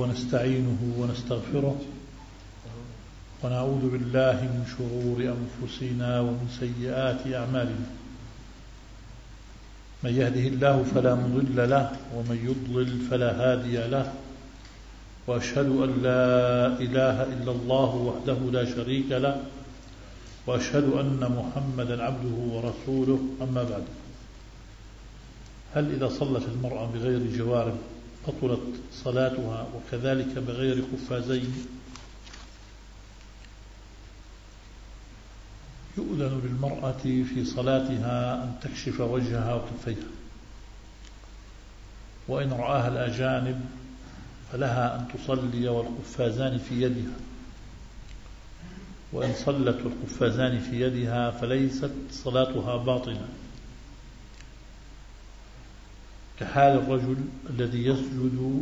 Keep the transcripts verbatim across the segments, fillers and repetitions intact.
ونستعينه ونستغفره ونعوذ بالله من شرور أنفسنا ومن سيئات أعمالنا. من يهده الله فلا مضل له ومن يضلل فلا هادي له، وأشهد أن لا إله إلا الله وحده لا شريك له، وأشهد أن محمدا عبده ورسوله. أما بعد، هل إذا صلت المرأة بغير جوارب بطلت صلاتها وكذلك بغير قفازين؟ يؤذن للمرأة في صلاتها أن تكشف وجهها وكفيها، وإن رآها الأجانب فلها أن تصلي والقفازان في يدها، وإن صلت والقفازان في يدها فليست صلاتها باطلة، كحال الرجل الذي يسجد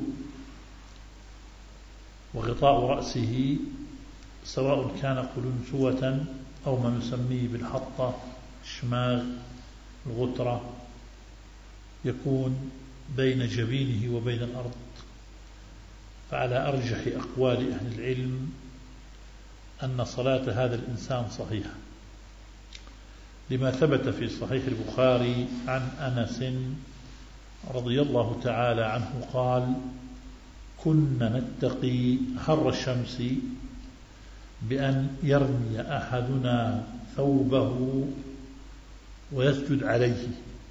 وغطاء رأسه سواء كان قلنسوة أو ما نسميه بالحطة، الشماغ، الغترة، يكون بين جبينه وبين الأرض. فعلى أرجح أقوال أهل العلم أن صلاة هذا الإنسان صحيحة، لما ثبت في صحيح البخاري عن أنس رضي الله تعالى عنه قال: كنا نتقي حر الشمس بأن يرمي أحدنا ثوبه ويسجد عليه.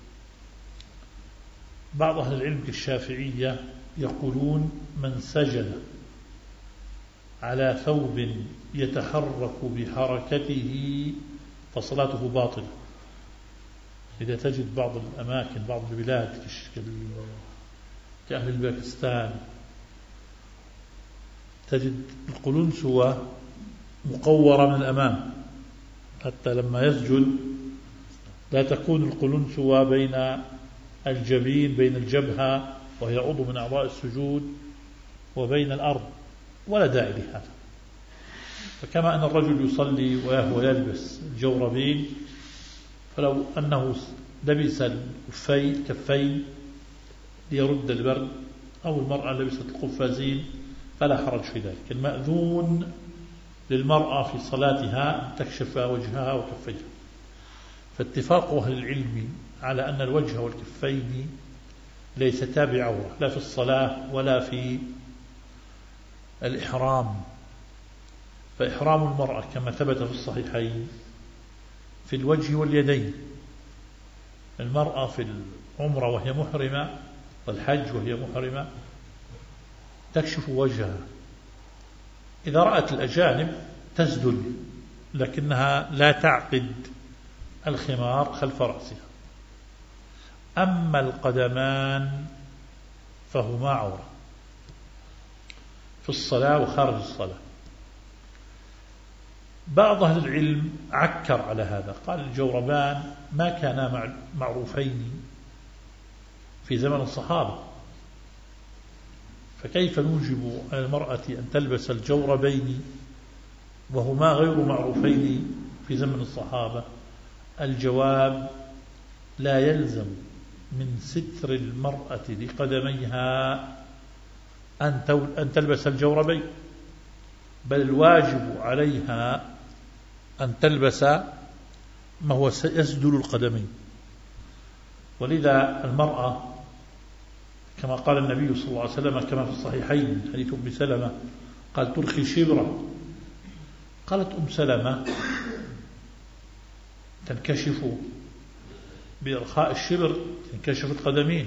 بعض أهل العلم كالشافعية يقولون: من سجد على ثوب يتحرك بحركته فصلاته باطلة. إذا تجد بعض الأماكن، بعض البلاد كأهل باكستان، تجد القلنسوة مقورة من الأمام، حتى لما يسجد لا تكون القلنسوة بين الجبين، بين الجبهة وهي عضو من أعضاء السجود، وبين الأرض، ولا داعي لهذا. فكما أن الرجل يصلي وهو يلبس الجوربين، فلو أنه لبس الكفين ليرد البرد، أو المرأة لبست القفازين، فلا حرج في ذلك. المأذون للمرأة في صلاتها أن تكشف وجهها وكفيها. فاتفاق أهل العلم على أن الوجه والكفين ليستا بعورة، لا في الصلاة ولا في الإحرام. فإحرام المرأة كما ثبت في الصحيحين في الوجه واليدين. المرأة في العمرة وهي محرمة، والحج وهي محرمة، تكشف وجهها. إذا رأت الأجانب تسدل، لكنها لا تعقد الخمار خلف رأسها. أما القدمان فهما عورة في الصلاة وخارج الصلاة. بعض أهل العلم عكر على هذا، قال: الجوربان ما كانا معروفين في زمن الصحابة، فكيف نوجب على المرأة أن تلبس الجوربين وهما غير معروفين في زمن الصحابة؟ الجواب: لا يلزم من ستر المرأة لقدميها أن تلبس الجوربين، بل الواجب عليها أن تلبس ما هو يسدل القدمين. ولذا المرأة كما قال النبي صلى الله عليه وسلم كما في الصحيحين حديث أم سلمة قال: ترخي شبرا. قالت أم سلمة: تنكشف بإرخاء الشبر تنكشف القدمين.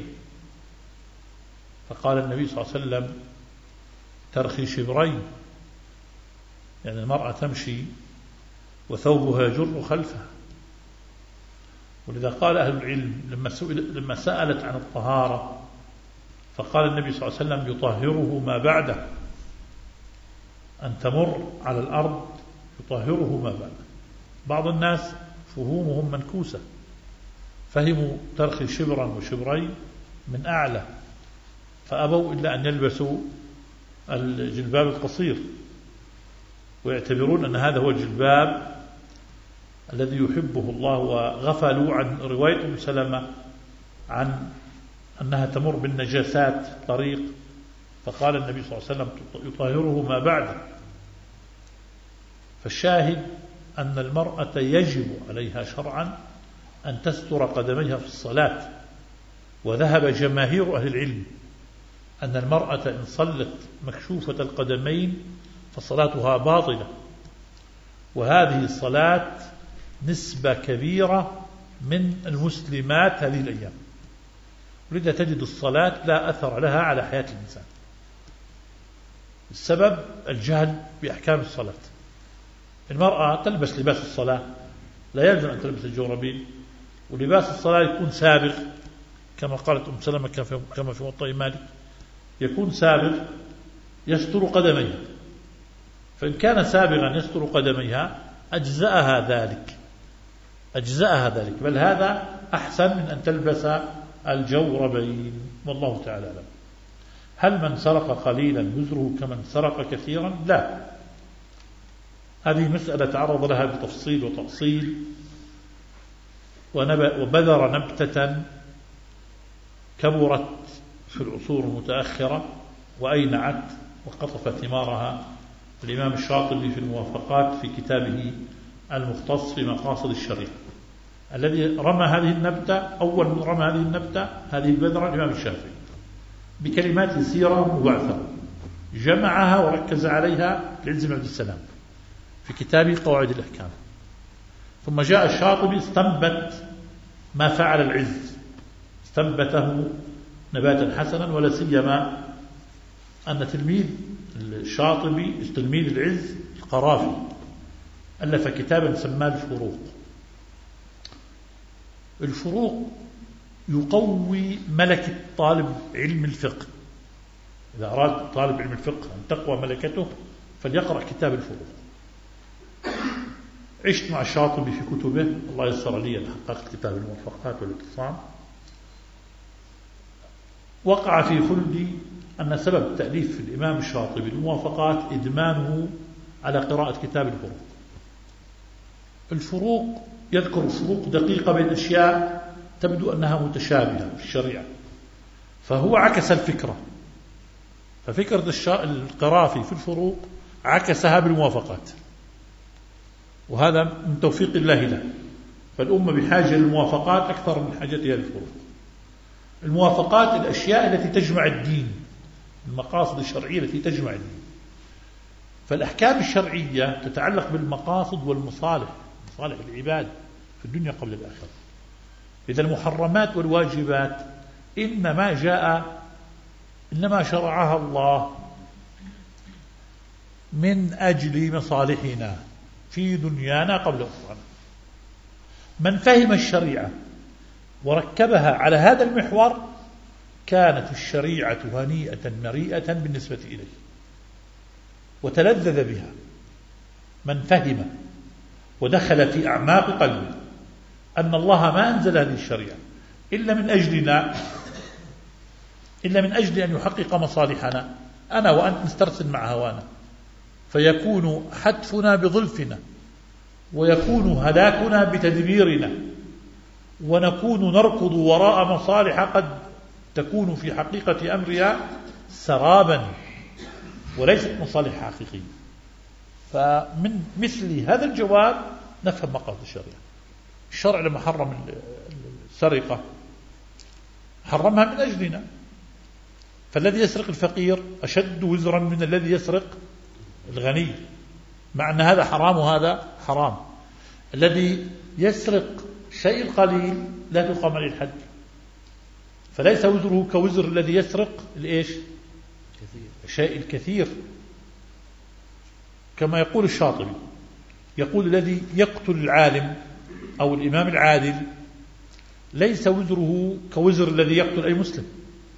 فقال النبي صلى الله عليه وسلم: ترخي شبرين، يعني المرأة تمشي وثوبها يجر خلفها. ولذا قال أهل العلم لما, لما سألت عن الطهارة، فقال النبي صلى الله عليه وسلم: يطهره ما بعده، أن تمر على الأرض يطهره ما بعده. بعض الناس فهومهم منكوسة، فهموا ترخي شبرا وشبرين من أعلى، فأبوا إلا أن يلبسوا الجلباب القصير، ويعتبرون أن هذا هو الجلباب الذي يحبه الله، وغفلوا عن رواية أم سلمة عن أنها تمر بالنجاسات طريق فقال النبي صلى الله عليه وسلم يطهره ما بعده. فالشاهد أن المرأة يجب عليها شرعا أن تستر قدميها في الصلاة. وذهب جماهير أهل العلم أن المرأة إن صلت مكشوفة القدمين فصلاتها باطلة، وهذه الصلاة نسبة كبيرة من المسلمات هذه الأيام، ولذا تجد الصلاة لا أثر لها على حياة الإنسان. السبب الجهل بأحكام الصلاة. المرأة تلبس لباس الصلاة، لا يلزم أن تلبس الجوربين، ولباس الصلاة يكون سابغ كما قالت أم سلمة كما في موطئ مالك، يكون سابغ يستر قدميها، فإن كان سابغا يستر قدميها أجزأها ذلك أجزأها ذلك بل هذا أحسن من أن تلبس الجوربين، والله تعالى أعلم. هل من سرق قليلا وزره كمن سرق كثيرا؟ لا، هذه مسألة تعرض لها بتفصيل وتأصيل، وبذر نبتة كبرت في العصور المتأخرة وأينعت وقطف ثمارها الإمام الشاطبي في الموافقات في كتابه المختص في مقاصد الشريعة. الذي رمى هذه النبتة، أول من رمى هذه النبتة هذه البذرة الإمام الشافعي بكلمات يسيرة مبعثرة، جمعها وركز عليها العز بن عبد السلام في كتابه قواعد الأحكام. ثم جاء الشاطبي استنبت ما فعل العز، استنبته نباتا حسنا، ولا سيما أن تلميذ الشاطبي تلميذ العز القرافي ألف كتابا سماه الفروق. الفروق يقوي ملكة طالب علم الفقه. إذا أراد طالب علم الفقه أن تقوى ملكته فليقرأ كتاب الفروق. عشت مع الشاطبي في كتبه، الله يسر لي أن حققت كتاب الموافقات والاتصام. وقع في خلدي أن سبب تأليف الإمام الشاطبي الموافقات إدمانه على قراءة كتاب الفروق. الفروق يذكر فروق دقيقة بين أشياء تبدو أنها متشابهة في الشريعة، فهو عكس الفكرة، ففكرة القرافي في الفروق عكسها بالموافقات، وهذا من توفيق الله له. فالأمة بحاجة للموافقات أكثر من حاجتها للفروق. الموافقات الأشياء التي تجمع الدين، المقاصد الشرعية التي تجمع الدين. فالأحكام الشرعية تتعلق بالمقاصد والمصالح، مصالح العباد في الدنيا قبل الآخرة. إذا المحرمات والواجبات إنما جاء إنما شرعها الله من أجل مصالحنا في دنيانا قبل أخرانا. من فهم الشريعة وركبها على هذا المحور كانت الشريعة هنيئة مريئة بالنسبة إليه وتلذذ بها. من فهم ودخل في أعماق قلبه أن الله ما أنزل هذه الشريعة إلا من أجلنا، إلا من أجل أن يحقق مصالحنا، أنا وأنت نسترسل مع هوانا، فيكون حتفنا بظلفنا، ويكون هلاكنا بتدبيرنا، ونكون نركض وراء مصالح قد تكون في حقيقة أمرها سرابا وليست مصالح حقيقية. فمن مثل هذا الجواب نفهم مقاصد الشريعة. الشرع لما حرم السرقة حرمها من أجلنا، فالذي يسرق الفقير أشد وزرا من الذي يسرق الغني، مع أن هذا حرام وهذا حرام. الذي يسرق شيء قليل لا تقام عليه الحد، فليس وزره كوزر الذي يسرق الإيش؟ الشيء الكثير. كما يقول الشاطبي، يقول الذي يقتل العالم أو الإمام العادل ليس وزره كوزر الذي يقتل أي مسلم،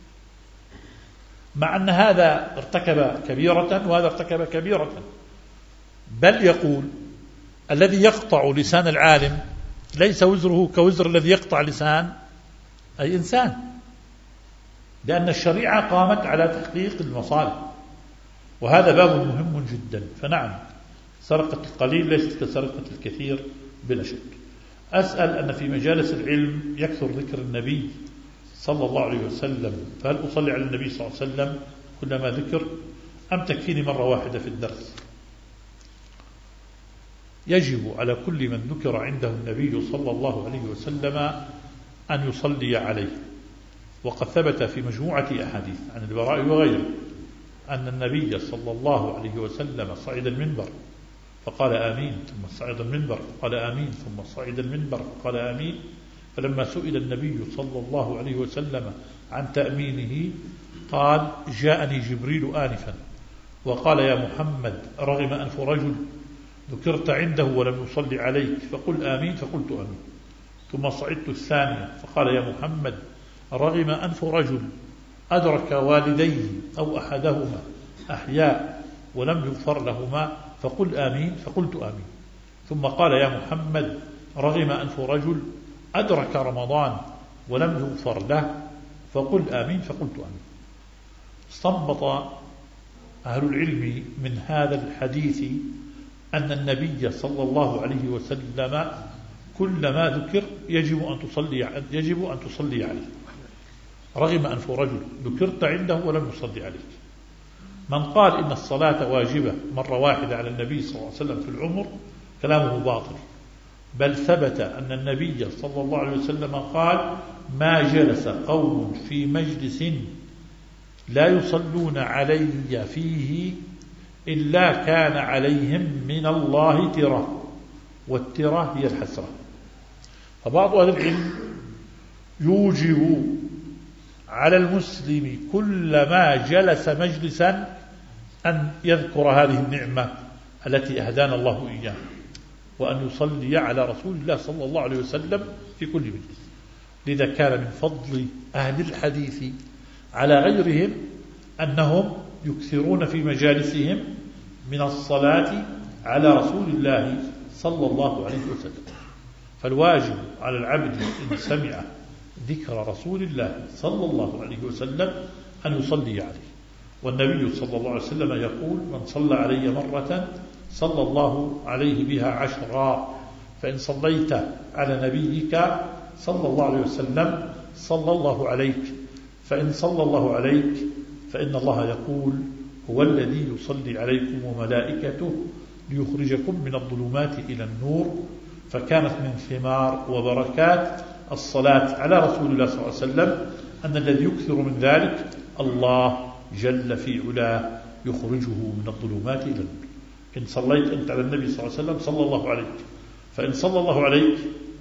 مع أن هذا ارتكب كبيرة وهذا ارتكب كبيرة. بل يقول الذي يقطع لسان العالم ليس وزره كوزر الذي يقطع لسان أي إنسان، لأن الشريعة قامت على تحقيق المصالح، وهذا باب مهم جدا. فنعم، سرقة القليل ليست كسرقة الكثير بلا شك. أسأل أن في مجالس العلم يكثر ذكر النبي صلى الله عليه وسلم، فهل أصلي على النبي صلى الله عليه وسلم كلما ذكر أم تكفيني مرة واحدة في الدرس؟ يجب على كل من ذكر عنده النبي صلى الله عليه وسلم أن يصلي عليه. وقد ثبت في مجموعة أحاديث عن البراء وغيره أن النبي صلى الله عليه وسلم صعد المنبر فقال آمين، ثم صعد المنبر فقال آمين، ثم صعد المنبر فقال آمين. فلما سئل النبي صلى الله عليه وسلم عن تأمينه قال جاءني جبريل آنفا وقال يا محمد رغم أنف رجل ذكرت عنده ولم يصلي عليك فقل آمين، فقلت آمين. ثم صعدت الثانية فقال يا محمد رغم أنف رجل أدرك والديه أو أحدهما أحياء ولم يغفر لهما فقل آمين، فقلت آمين. ثم قال يا محمد رغم أنف رجل أدرك رمضان ولم يغفر له فقل آمين، فقلت آمين. استنبط أهل العلم من هذا الحديث أن النبي صلى الله عليه وسلم كلما ذكر يجب أن تصلي يجب أن تصلي عليه. رغم أنف رجل ذكرت عنده ولم يصلي عليك. من قال إن الصلاة واجبة مرة واحدة على النبي صلى الله عليه وسلم في العمر كلامه باطل، بل ثبت أن النبي صلى الله عليه وسلم قال ما جلس قوم في مجلس لا يصلون علي فيه إلا كان عليهم من الله ترة، والترة هي الحسرة. فبعض أهل العلم يوجب على المسلم كلما جلس مجلسا أن يذكر هذه النعمة التي أهدانا الله إياها، وأن يصلي على رسول الله صلى الله عليه وسلم في كل مجلس. لذا كان من فضل أهل الحديث على غيرهم أنهم يكثرون في مجالسهم من الصلاة على رسول الله صلى الله عليه وسلم. فالواجب على العبد إن سمع ذكر رسول الله صلى الله عليه وسلم أن يصلي عليه. والنبي صلى الله عليه وسلم يقول من صلى علي مرة صلى الله عليه بها عشرا. فإن صليت على نبيك صلى الله عليه وسلم صلى الله عليك. فإن صلى الله عليك فإن الله يقول هو الذي يصلي عليكم وملائكته ليخرجكم من الظلمات إلى النور. فكانت من ثمار وبركات الصلاة على رسول الله صلى الله عليه وسلم أن الذي يكثر من ذلك الله جل في علاه يخرجه من الظلمات إلى النور. إن صليت أنت على النبي صلى الله عليه وسلم صلى الله عليك. فإن صلى الله عليك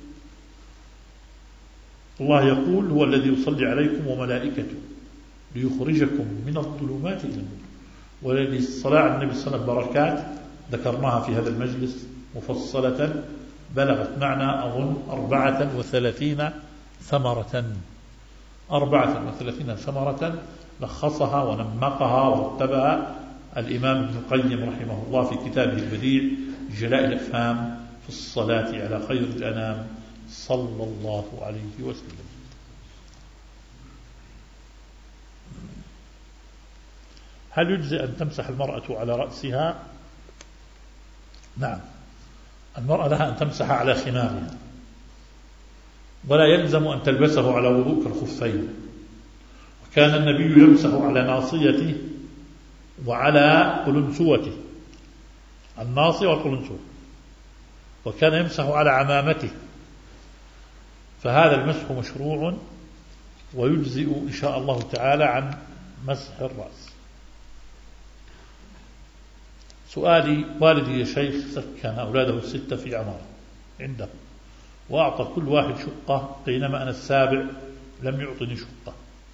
الله يقول هو الذي يصلي عليكم وملائكته ليخرجكم من الظلمات إلى النور. ولذي الصلاة على النبي صلى الله عليه وسلم بركات ذكرناها في هذا المجلس مفصلة بلغت معنا أظن أربعة وثلاثين ثمرة أربعة وثلاثين ثمرة لخصها ونمقها ورتبها الإمام ابن القيم رحمه الله في كتابه البديع جلاء الأفهام في الصلاة على خير الأنام صلى الله عليه وسلم. هل يجزي أن تمسح المرأة على رأسها؟ نعم، المرأة لها أن تمسح على خمارها، ولا يلزم أن تلبسه على وضوء كالخفين. وكان النبي يمسح على ناصيته وعلى قلنسوته، الناصية والقلنسوة، وكان يمسح على عمامته. فهذا المسح مشروع ويجزئ إن شاء الله تعالى عن مسح الرأس. سؤالي: والدي يا شيخ سكن أولاده الستة في عمارة عنده وأعطى كل واحد شقة، بينما أنا السابع لم يعطني شقة،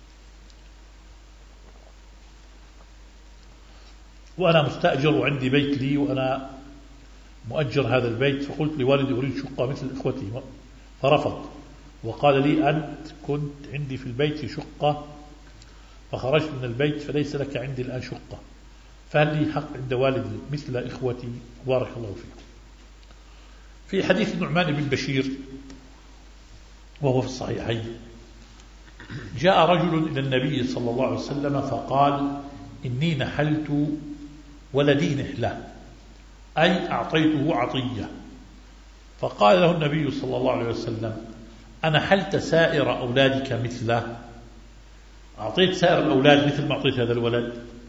وأنا مستأجر وعندي بيت لي وأنا مؤجر هذا البيت. فقلت لوالدي أريد شقة مثل إخوتي، فرفض وقال لي أنت كنت عندي في البيت شقة فخرجت من البيت فليس لك عندي الآن شقة، فهل لي حق عند والدي مثل إخوتي؟ بارك الله فيكم. في حديث نعمان بن بشير وهو في الصحيحين جاء رجل إلى النبي صلى الله عليه وسلم فقال إني نحلت ولدي نحلة، أي أعطيته عطية. فقال له النبي صلى الله عليه وسلم أنحلت سائر أولادك مثله؟ أعطيت سائر الأولاد مثل ما أعطيت هذا الولد؟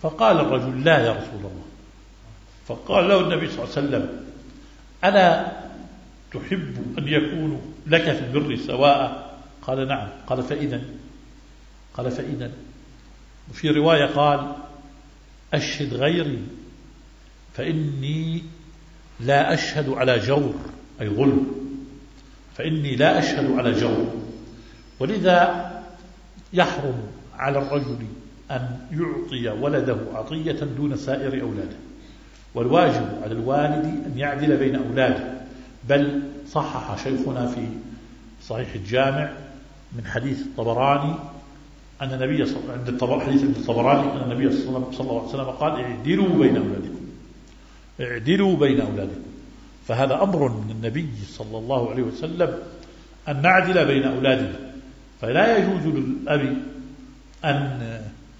فقال الرجل: لا يا رسول الله. فقال له النبي صلى الله عليه وسلم: ألا تحب أن يكونوا لك في البر سواء؟ قال: نعم. قال: فإذا قال فإذا وفي رواية قال: أشهد غيري فإني لا أشهد على جور، أي ظلم، فإني لا أشهد على جور. ولذا يحرم على الرجل أن يعطي ولده عطية دون سائر أولاده، والواجب على الوالد أن يعدل بين أولاده. بل صحح شيخنا في صحيح الجامع من حديث الطبراني أن النبي عند حديث الطبراني أن النبي صلى الله عليه وسلم قال: اعدلوا بين أولادكم، اعدلوا بين أولادكم. فهذا أمر من النبي صلى الله عليه وسلم أن نعدل بين أولادنا. فلا يجوز للأب أن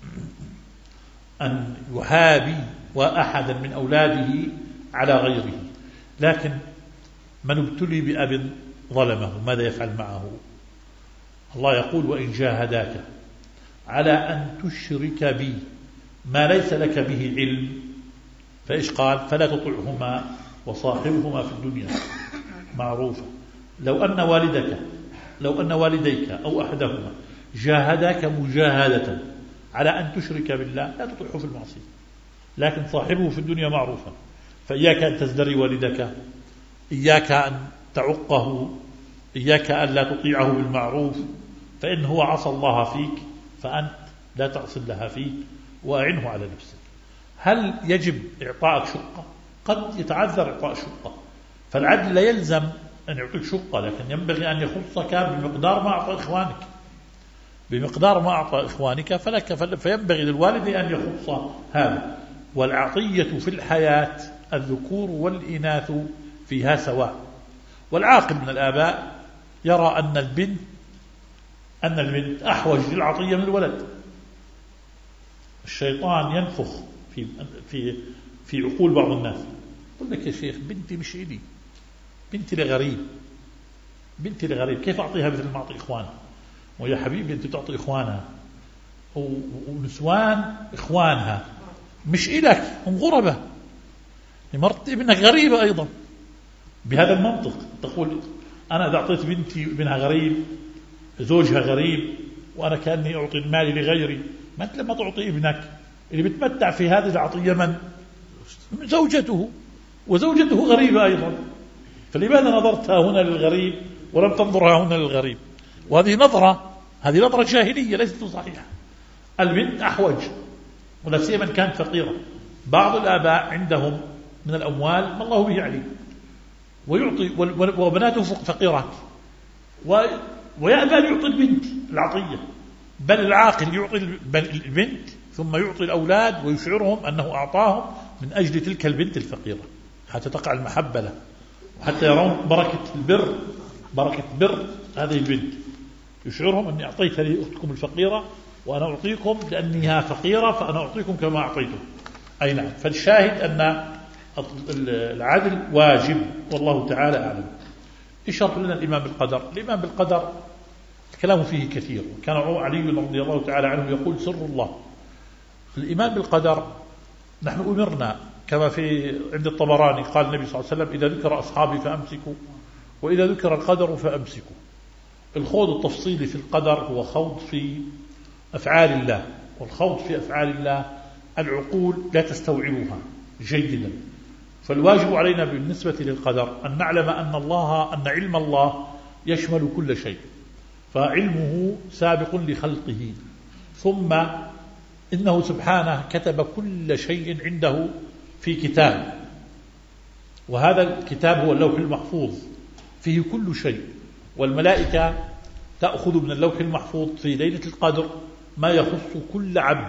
أن يحابي وأحدا من أولاده على غيره. لكن من ابتلي بأب ظلمه ماذا يفعل معه؟ الله يقول: وإن جاهداك على أن تشرك بي ما ليس لك به علم فإيش قال؟ فلا تطعهما وصاحبهما في الدنيا معروفة. لو أن والدك لو أن والديك أو أحدهما جاهداك مجاهدة على أن تشرك بالله لا تطعه في المعصية، لكن صاحبه في الدنيا معروفة. فإياك أن تزدري والدك، إياك أن تعقه، إياك أن لا تطيعه بالمعروف، فإن هو عصى الله فيك فأنت لا تعصي الله فيك، وأعنه على نفسك. هل يجب إعطاءك شقة؟ قد يتعذر إعطاء شقة، فالعدل لا يلزم أن يعطيك شقة، لكن ينبغي أن يخصك بمقدار ما أعطى إخوانك بمقدار ما أعطى إخوانك فلك فينبغي للوالد أن يخص هذا. والعطية في الحياة الذكور والإناث فيها سواء. والعاقل من الآباء يرى أن البنت أن البنت أحوج للعطية من الولد. الشيطان ينفخ في في في عقول بعض الناس، يقول لك: يا شيخ بنتي مش إلي، بنتي لغريب، بنتي لغريب، كيف أعطيها مثل ما أعطي إخوانها؟ ويا حبيبي أنت تعطي إخوانها ونسوان إخوانها مش إلك، هم غربة، مرت ابنك غريبة أيضا. بهذا المنطق تقول: أنا إذا أعطيت بنتي ابنها غريب، زوجها غريب، وأنا كأني أعطي المال لغيري. ما أنت لما تعطي ابنك اللي بتمتع في هذه العطية من؟ زوجته، وزوجته غريبة أيضا، فلماذا نظرتها هنا للغريب ولم تنظرها هنا للغريب؟ وهذه نظرة هذه نظرة جاهلية ليست صحيحة. البنت أحوج، ولا سيما كانت فقيرة. بعض الآباء عندهم من الأموال ما الله به عليم، ويعطي وبناته فقيرات، ويأبى يعطي البنت العطية. بل العاقل يعطي البنت ثم يعطي الأولاد ويشعرهم أنه أعطاهم من أجل تلك البنت الفقيرة، حتى تقع المحبة له، وحتى يرون بركة البر بركة بر هذه البنت. يشعرهم أني أعطيت هذه أختكم الفقيرة وأنا أعطيكم لأنها فقيرة فأنا أعطيكم كما أعطيتم. أي نعم. فالشاهد أن العدل واجب، والله تعالى أعلم. يشرح لنا الإيمان بالقدر. الإيمان بالقدر الكلام فيه كثير، كان علي رضي الله تعالى عنه يقول: سر الله الإيمان بالقدر. نحن أمرنا كما في عند الطبراني قال النبي صلى الله عليه وسلم: إذا ذكر أصحابي فأمسكوا، وإذا ذكر القدر فأمسكوا. الخوض التفصيلي في القدر هو خوض في أفعال الله، والخوض في أفعال الله العقول لا تستوعبها جيدا. فالواجب علينا بالنسبة للقدر أن نعلم أن الله أن علم الله يشمل كل شيء، فعلمه سابق لخلقه، ثم إنه سبحانه كتب كل شيء عنده في كتاب، وهذا الكتاب هو اللوح المحفوظ فيه كل شيء. والملائكة تأخذ من اللوح المحفوظ في ليلة القدر ما يخص كل عبد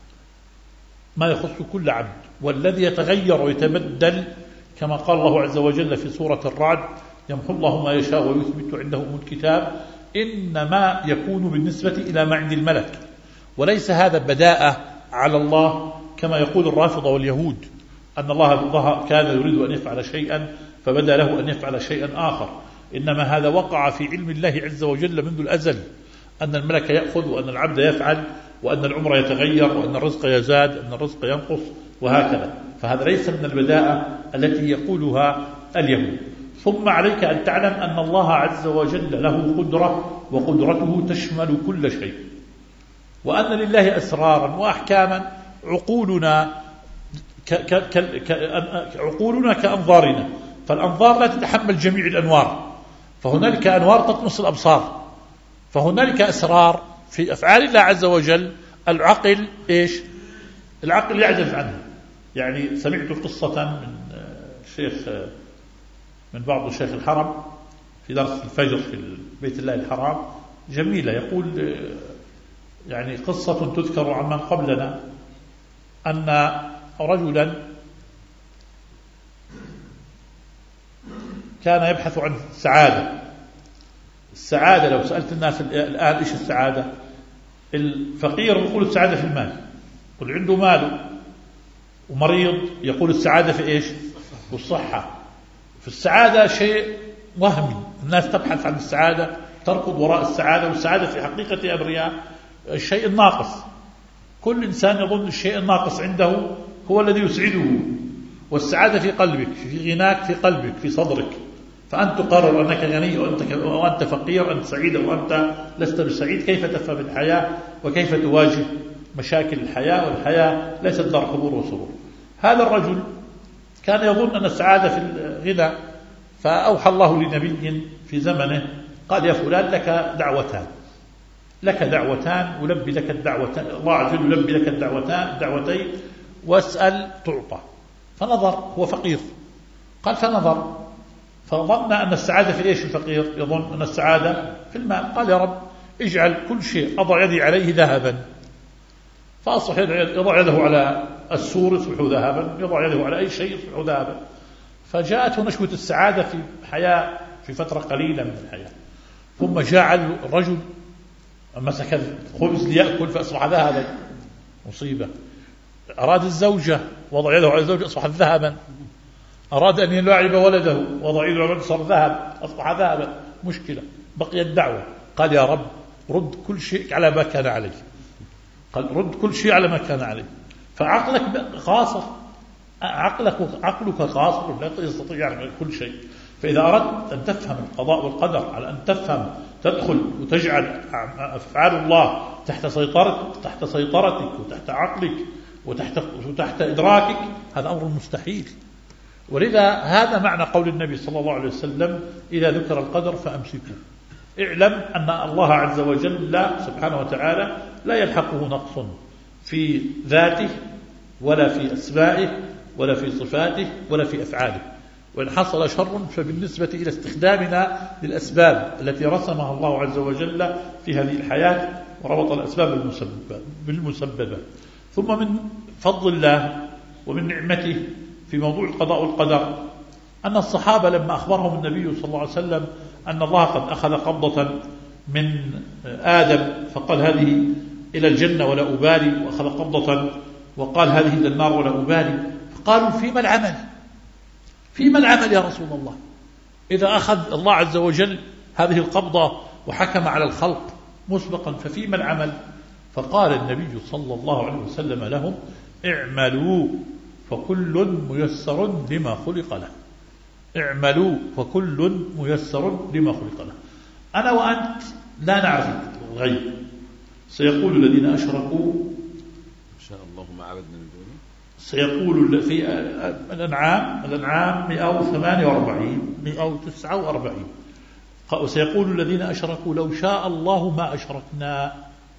ما يخص كل عبد والذي يتغير ويتبدل، كما قال الله عز وجل في سورة الرعد: يمحو الله ما يشاء ويثبت عنده أم الكتاب. إنما يكون بالنسبة إلى ما عند الملك، وليس هذا بداءة على الله كما يقول الرافضة واليهود أن الله كان يريد أن يفعل شيئا فبدأ له أن يفعل شيئا آخر. إنما هذا وقع في علم الله عز وجل منذ الأزل، أن الملك يأخذ وأن العبد يفعل. وأن العمر يتغير وأن الرزق يزاد أن الرزق ينقص وهكذا. فهذا ليس من البداءة التي يقولها اليهود. ثم عليك أن تعلم أن الله عز وجل له قدرة، وقدرته تشمل كل شيء، وأن لله أسرارا وأحكاما عقولنا ك ك ك عقولنا كأنظارنا، فالأنظار لا تتحمل جميع الأنوار، فهنالك أنوار تطمس الأبصار، فهنالك أسرار في أفعال الله عز وجل العقل إيش؟ العقل يعجز عنها. يعني سمعت قصة من الشيخ من بعض شيخ الحرم في درس الفجر في بيت الله الحرام جميلة، يقول يعني قصة تذكر عن من قبلنا أن رجلا كان يبحث عن السعادة. السعادة لو سألت الناس الآن إيش السعادة؟ الفقير يقول السعادة في المال، واللي عنده ماله ومريض يقول السعادة في إيش؟ والصحة. في السعادة شيء وهمي، الناس تبحث عن السعادة، تركض وراء السعادة، والسعادة في حقيقة أمرها الشيء الناقص. كل إنسان يظن الشيء الناقص عنده هو الذي يسعده، والسعادة في قلبك، في غناك في قلبك في صدرك. فأنت تقرر أنك غني وأنت, وأنت فقير، أنت سعيد وأنت لست بسعيد. كيف تفهم الحياة وكيف تواجه مشاكل الحياة؟ والحياة ليست دار حضور وسرور. هذا الرجل كان يظن أن السعادة في الغنى، فأوحى الله لنبي في زمنه قال يا فلان لك دعوتان، لك دعوتان ولبي لك الدعوتان، الله عز وجل يلبي لك الدعوتان الدعوتين واسأل تعطى. فنظر، هو فقير، قال فنظر فظن أن السعادة في إيش؟ الفقير يظن أن السعادة في المال. قال يا رب اجعل كل شيء أضع يدي عليه ذهبا، فأصبح يضع يده على السور يصبح ذهبا، يضع يده على أي شيء يصبح ذهبا. فجاءته نشوة السعادة في حياة في فترة قليلة من الحياة. ثم جاء الرجل مسك الخبز ليأكل فأصبح ذهبا، مصيبة. أراد الزوجة وضع يده على الزوجة أصبح ذهبا. أراد أن يلاعب ولده وضع يده على ولده صار ذهب، أصبح ذهبا، مشكلة. بقي الدعوة، قال يا رب رد كل شيء على ما كان عليه، قال رد كل شيء على ما كان عليه. فعقلك قاصر، عقلك عقلك قاصر لا يستطيع يعمل كل شيء. فإذا أردت أن تفهم القضاء والقدر، على أن تفهم تدخل وتجعل أفعال الله تحت سيطرتك تحت سيطرتك وتحت عقلك وتحت وتحت إدراكك، هذا أمر مستحيل. ولذا هذا معنى قول النبي صلى الله عليه وسلم إذا ذكر القدر فأمسكوا. اعلم أن الله عز وجل لا سبحانه وتعالى لا يلحقه نقص في ذاته ولا في أسمائه ولا في صفاته ولا في أفعاله. وإن حصل شر فبالنسبة إلى استخدامنا للأسباب التي رسمها الله عز وجل في هذه الحياة وربط الأسباب بالمسببة. ثم من فضل الله ومن نعمته في موضوع القضاء والقدر أن الصحابة لما أخبرهم النبي صلى الله عليه وسلم أن الله قد أخذ قبضة من آدم فقال هذه إلى الجنة ولا أبالي، وأخذ قبضة وقال هذه إلى النار ولا أبالي، فقالوا فيما العمل؟ فيما العمل يا رسول الله؟ إذا أخذ الله عز وجل هذه القبضة وحكم على الخلق مسبقا ففيما العمل؟ فقال النبي صلى الله عليه وسلم لهم اعملوا فكل ميسر لما خلق له. اعملوا فكل ميسر لما خلق له. أنا وأنت لا نعرف الغيب. سيقول الذين أشركوا إن شاء الله ما عبدنا من دونه. سيقول في الأنعام الأنعام مئة وثمانية وأربعين مئة وتسعة وأربعين سيقول الذين أشركوا لو شاء الله ما أشركنا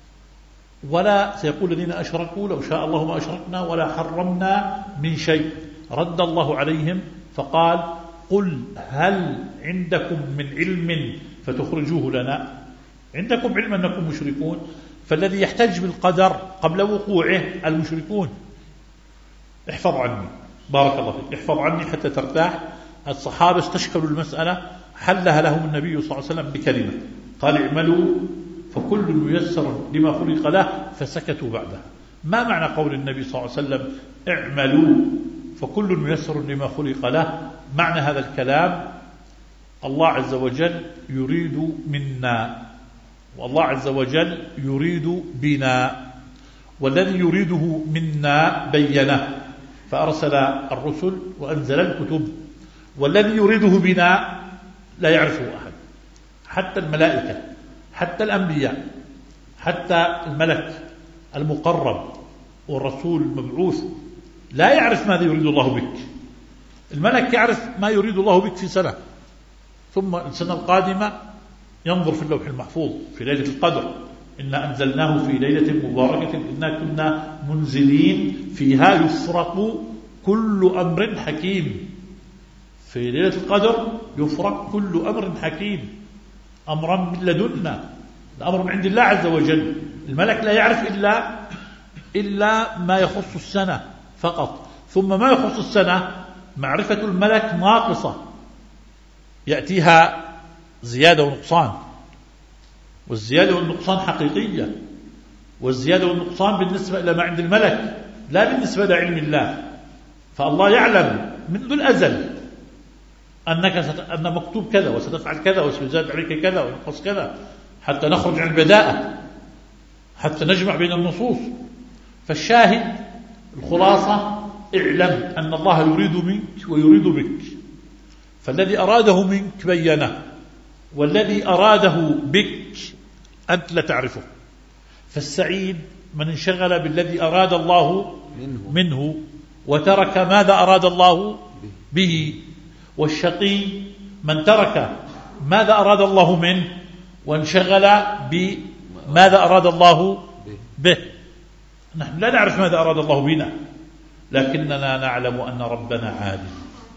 ولا سيقول الذين أشركوا لو شاء الله ما أشركنا ولا حرمنا من شيء. رد الله عليهم فقال قل هل عندكم من علم فتخرجوه لنا؟ عندكم علم أنكم مشركون؟ فالذي يحتج بالقدر قبل وقوعه المشركون. احفظ عني بارك الله فيك، احفظ عني حتى ترتاح. الصحابة استشكلوا المسألة، حلها لهم النبي صلى الله عليه وسلم بكلمة قال اعملوا فكل ميسر لما خلق له، فسكتوا بعدها. ما معنى قول النبي صلى الله عليه وسلم اعملوا فكل ميسر لما خلق له؟ معنى هذا الكلام الله عز وجل يريد منا، والله عز وجل يريد بنا. والذي يريده منا بينه فأرسل الرسل وأنزل الكتب، والذي يريده بنا لا يعرفه أحد، حتى الملائكة، حتى الأنبياء، حتى الملك المقرب والرسول المبعوث لا يعرف ماذا يريد الله بك. الملك يعرف ما يريد الله بك في سنة، ثم السنة القادمة ينظر في اللوح المحفوظ في ليلة القدر، إنا أنزلناه في ليلة مباركة إنا كنا منزلين فيها يفرق كل أمر حكيم. في ليلة القدر يفرق كل أمر حكيم، أمرا من لدنا، الأمر من عند الله عز وجل. الملك لا يعرف إلا إلا ما يخص السنة فقط، ثم ما يخص السنة معرفة الملك ناقصة، يأتيها زيادة ونقصان، والزيادة والنقصان حقيقية، والزيادة والنقصان بالنسبة إلى ما عند الملك لا بالنسبة لعلم الله. فالله يعلم منذ الأزل أنك ست... أن مكتوب كذا وستفعل كذا وسيزاد عليك كذا وينقص كذا، حتى نخرج عن البداءة، حتى نجمع بين النصوص. فالشاهد الخلاصة اعلم أن الله يريد منك ويريد بك، فالذي أراده منك بينه، والذي أراده بك أنت لا تعرفه. فالسعيد من انشغل بالذي أراد الله منه, منه وترك ماذا أراد الله به، والشقي من ترك ماذا أراد الله منه وانشغل بماذا أراد الله به. نحن لا نعرف ماذا أراد الله بنا، لكننا نعلم أن ربنا عادل.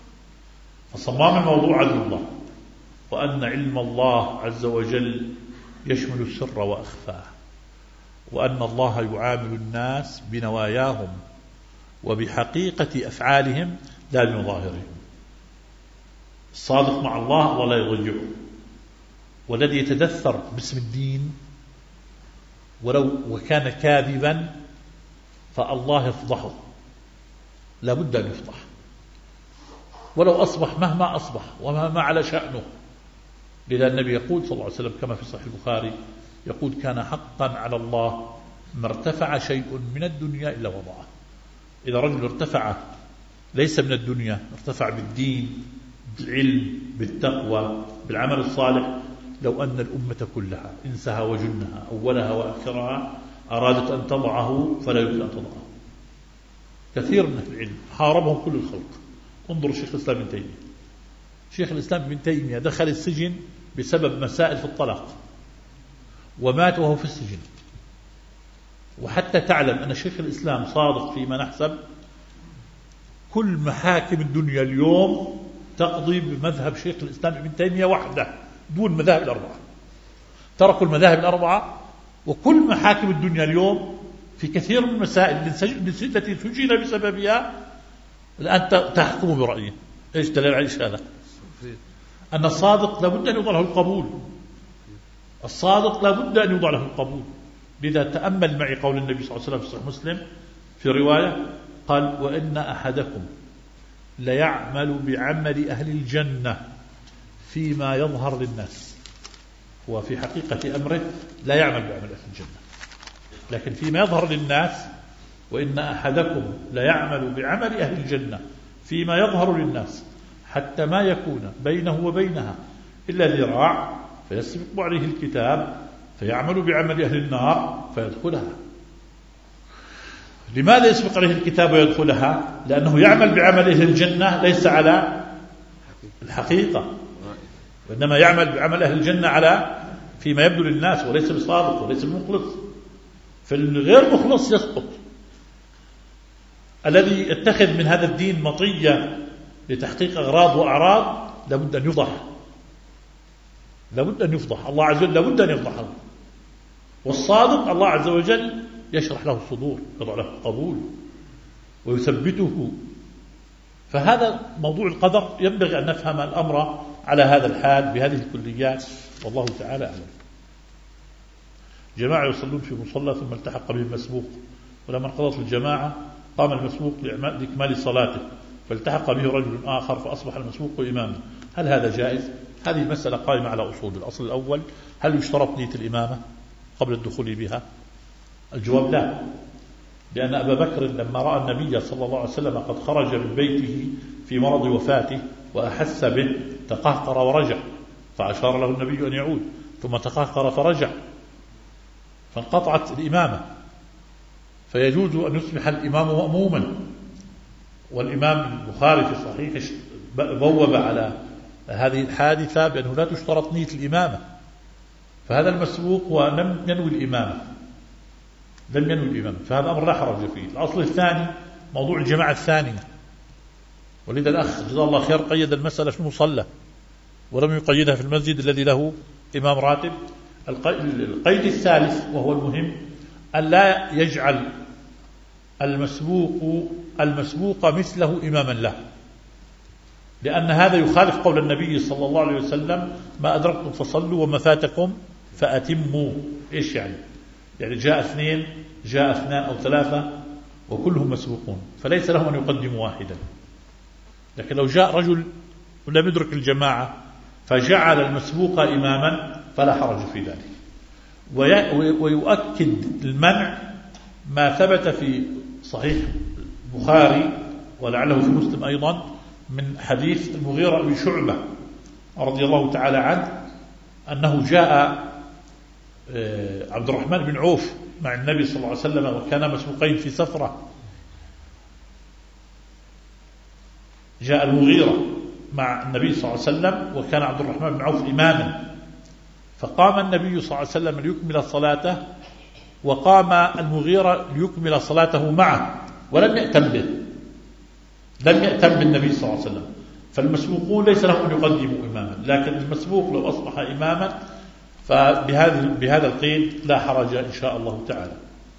فصمام الموضوع عدل الله، وأن علم الله عز وجل يشمل السر وأخفاه، وأن الله يعامل الناس بنواياهم وبحقيقة أفعالهم لا بمظاهرهم. الصادق مع الله ولا يضيعه، والذي يتدثر باسم الدين ولو وكان كاذبا فالله يفضحه، لا بد أن يفضح ولو أصبح مهما أصبح ومهما على شأنه. لذا النبي يقول صلى الله عليه وسلم كما في صحيح البخاري يقول كان حقا على الله ما ارتفع شيء من الدنيا إلا وضعه. إذا رجل ارتفع ليس من الدنيا، ارتفع بالدين بالعلم بالتقوى بالعمل الصالح، لو أن الأمة كلها إنسها وجنها أولها وآخرها أرادت أن تضعه فلا يمكن أن تضعه. كثير من العلم حاربهم كل الخلق. انظروا شيخ الإسلام ابن تيمية. شيخ الإسلام ابن تيمية دخل السجن بسبب مسائل في الطلاق ومات وهو في السجن. وحتى تعلم أن شيخ الإسلام صادق فيما نحسب، كل محاكم الدنيا اليوم تقضي بمذهب شيخ الإسلام ابن تيمية وحده دون مذاهب الأربعة. تركوا المذاهب الأربعة، وكل محاكم الدنيا اليوم في كثير من المسائل التي سجن بسببها الآن تحكم برأيه. إيش دليل على هذا؟ أن الصادق لابد أن يوضع له القبول، الصادق لابد أن يوضع له القبول. لذا تأمل معي قول النبي صلى الله عليه وسلم في صحيح مسلم في رواية قال وإن أحدكم ليعمل بعمل أهل الجنة فيما يظهر للناس. هو في حقيقة أمره لا يعمل بعمل أهل الجنة، لكن فيما يظهر للناس وإن أحدكم ليعمل بعمل أهل الجنة فيما يظهر للناس حتى ما يكون بينه وبينها إلا ذراع فيسبق عليه الكتاب فيعمل بعمل أهل النار فيدخلها. لماذا يسبق عليه الكتاب ويدخلها؟ لأنه يعمل بعمل أهل الجنة ليس على الحقيقة، وإنما يعمل بعمل أهل الجنة على فيما يبدو للناس وليس بصادق وليس بمخلص. فالغير مخلص يسقط. الذي يتخذ من هذا الدين مطية لتحقيق أغراض وأعراض لابد أن يفضح، لابد أن يفضح. الله عز وجل لابد أن يفضحه. والصادق الله عز وجل يشرح له الصدور، يضع له القبول ويثبته. فهذا موضوع القدر ينبغي أن نفهم الأمر على هذا الحال بهذه الكليات، والله تعالى أعلم. جماعة يصلون في مصلى ثم التحق بهم مسبوق، ولما انقضت الجماعة قام المسبوق لإكمال صلاته فالتحق به رجل آخر فأصبح المسبوق إماما. هل هذا جائز؟ هذه المسألة قائمة على أصول. الأصل الأول هل يشترط نية الإمامة قبل الدخول بها؟ الجواب لا. لأن أبا بكر لما رأى النبي صلى الله عليه وسلم قد خرج من بيته في مرض وفاته وأحس به تقهقر ورجع، فأشار له النبي أن يعود، ثم تقهقر فرجع، فانقطعت الإمامة. فيجوز أن يصبح الإمام مأموما. والإمام البخاري في صحيح بوب على هذه الحادثة بأنه لا تشترط نية الإمامة، فهذا المسبوق ولم ينوي الإمامة، لم ينوي الإمامة، فهذا أمر لا حرج فيه. الأصل الثاني موضوع الجماعة الثانية، ولذا الأخ جزاه الله خير قيد المسألة في المصلى ولم يقيدها في المسجد الذي له إمام راتب. القيد الثالث وهو المهم أن لا يجعل المسبوق المسبوق مثله إماما له، لأن هذا يخالف قول النبي صلى الله عليه وسلم: ما أدركتم فصلوا وما فاتكم فأتموا. إيش يعني؟ يعني جاء اثنين، جاء اثنان أو ثلاثة وكلهم مسبوقون، فليس لهم أن يقدموا واحدا. لكن لو جاء رجل ولم يدرك الجماعة فجعل المسبوق إماما فلا حرج في ذلك. ويؤكد المنع ما ثبت في صحيح البخاري ولعله في مسلم أيضا من حديث المغيرة بن شعبة رضي الله تعالى عنه أنه جاء عبد الرحمن بن عوف مع النبي صلى الله عليه وسلم وكانا مسبوقين في سفرة. جاء المغيرة مع النبي صلى الله عليه وسلم وكان عبد الرحمن بن عوف إماما، فقام النبي صلى الله عليه وسلم ليكمل صلاته وقام المغيرة ليكمل صلاته معه ولم يأتم به، لم يأتم بالنبي صلى الله عليه وسلم. فالمسبوقون ليس لهم أن يقدموا إماما، لكن المسبوق لو أصبح إماما فبهذا بهذا القيد لا حرج إن شاء الله تعالى.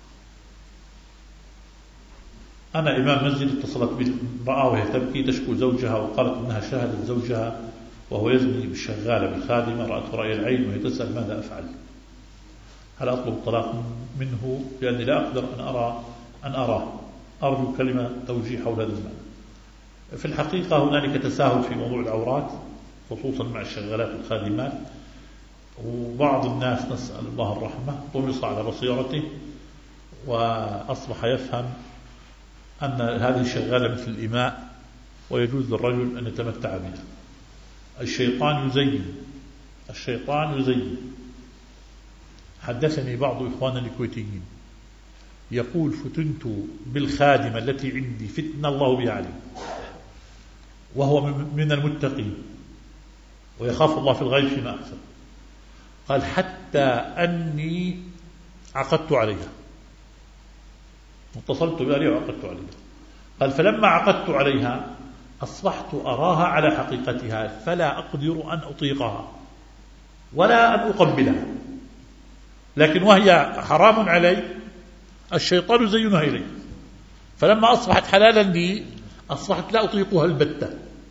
أنا إمام مسجد اتصلت بامرأة وهي تبكي تشكو زوجها وقالت إنها شاهدت زوجها وهو يزني بالشغالة بالخادمة، رأته رأي العين وهي تسأل ماذا أفعل؟ هل أطلب الطلاق منه لأني لا أقدر أن أرى أن أراه؟ أرجو كلمة توجيه حول هذا المعنى. في الحقيقة هنالك تساهل في موضوع العورات خصوصا مع الشغالات والخادمات، وبعض الناس نسأل الله الرحمة طمس على بصيرته وأصبح يفهم أن هذه الشغالة مثل الإماء ويجوز للرجل أن يتمتع بها. الشيطان يزين الشيطان يزين حدثني بعض إخواننا الكويتيين يقول: فتنت بالخادمة التي عندي فتنة الله بها عليه، وهو من المتقين ويخاف الله في الغيب فيما أحسن. قال: حتى أني عقدت عليها، اتصلت بها وعقدت عليها. قال: فلما عقدت عليها أصبحت أراها على حقيقتها فلا أقدر أن أطيقها ولا أن أقبلها، لكن وهي حرام علي الشيطان يزينها إلي، فلما أصبحت حلالا لي أصبحت لا أطيقها البتة.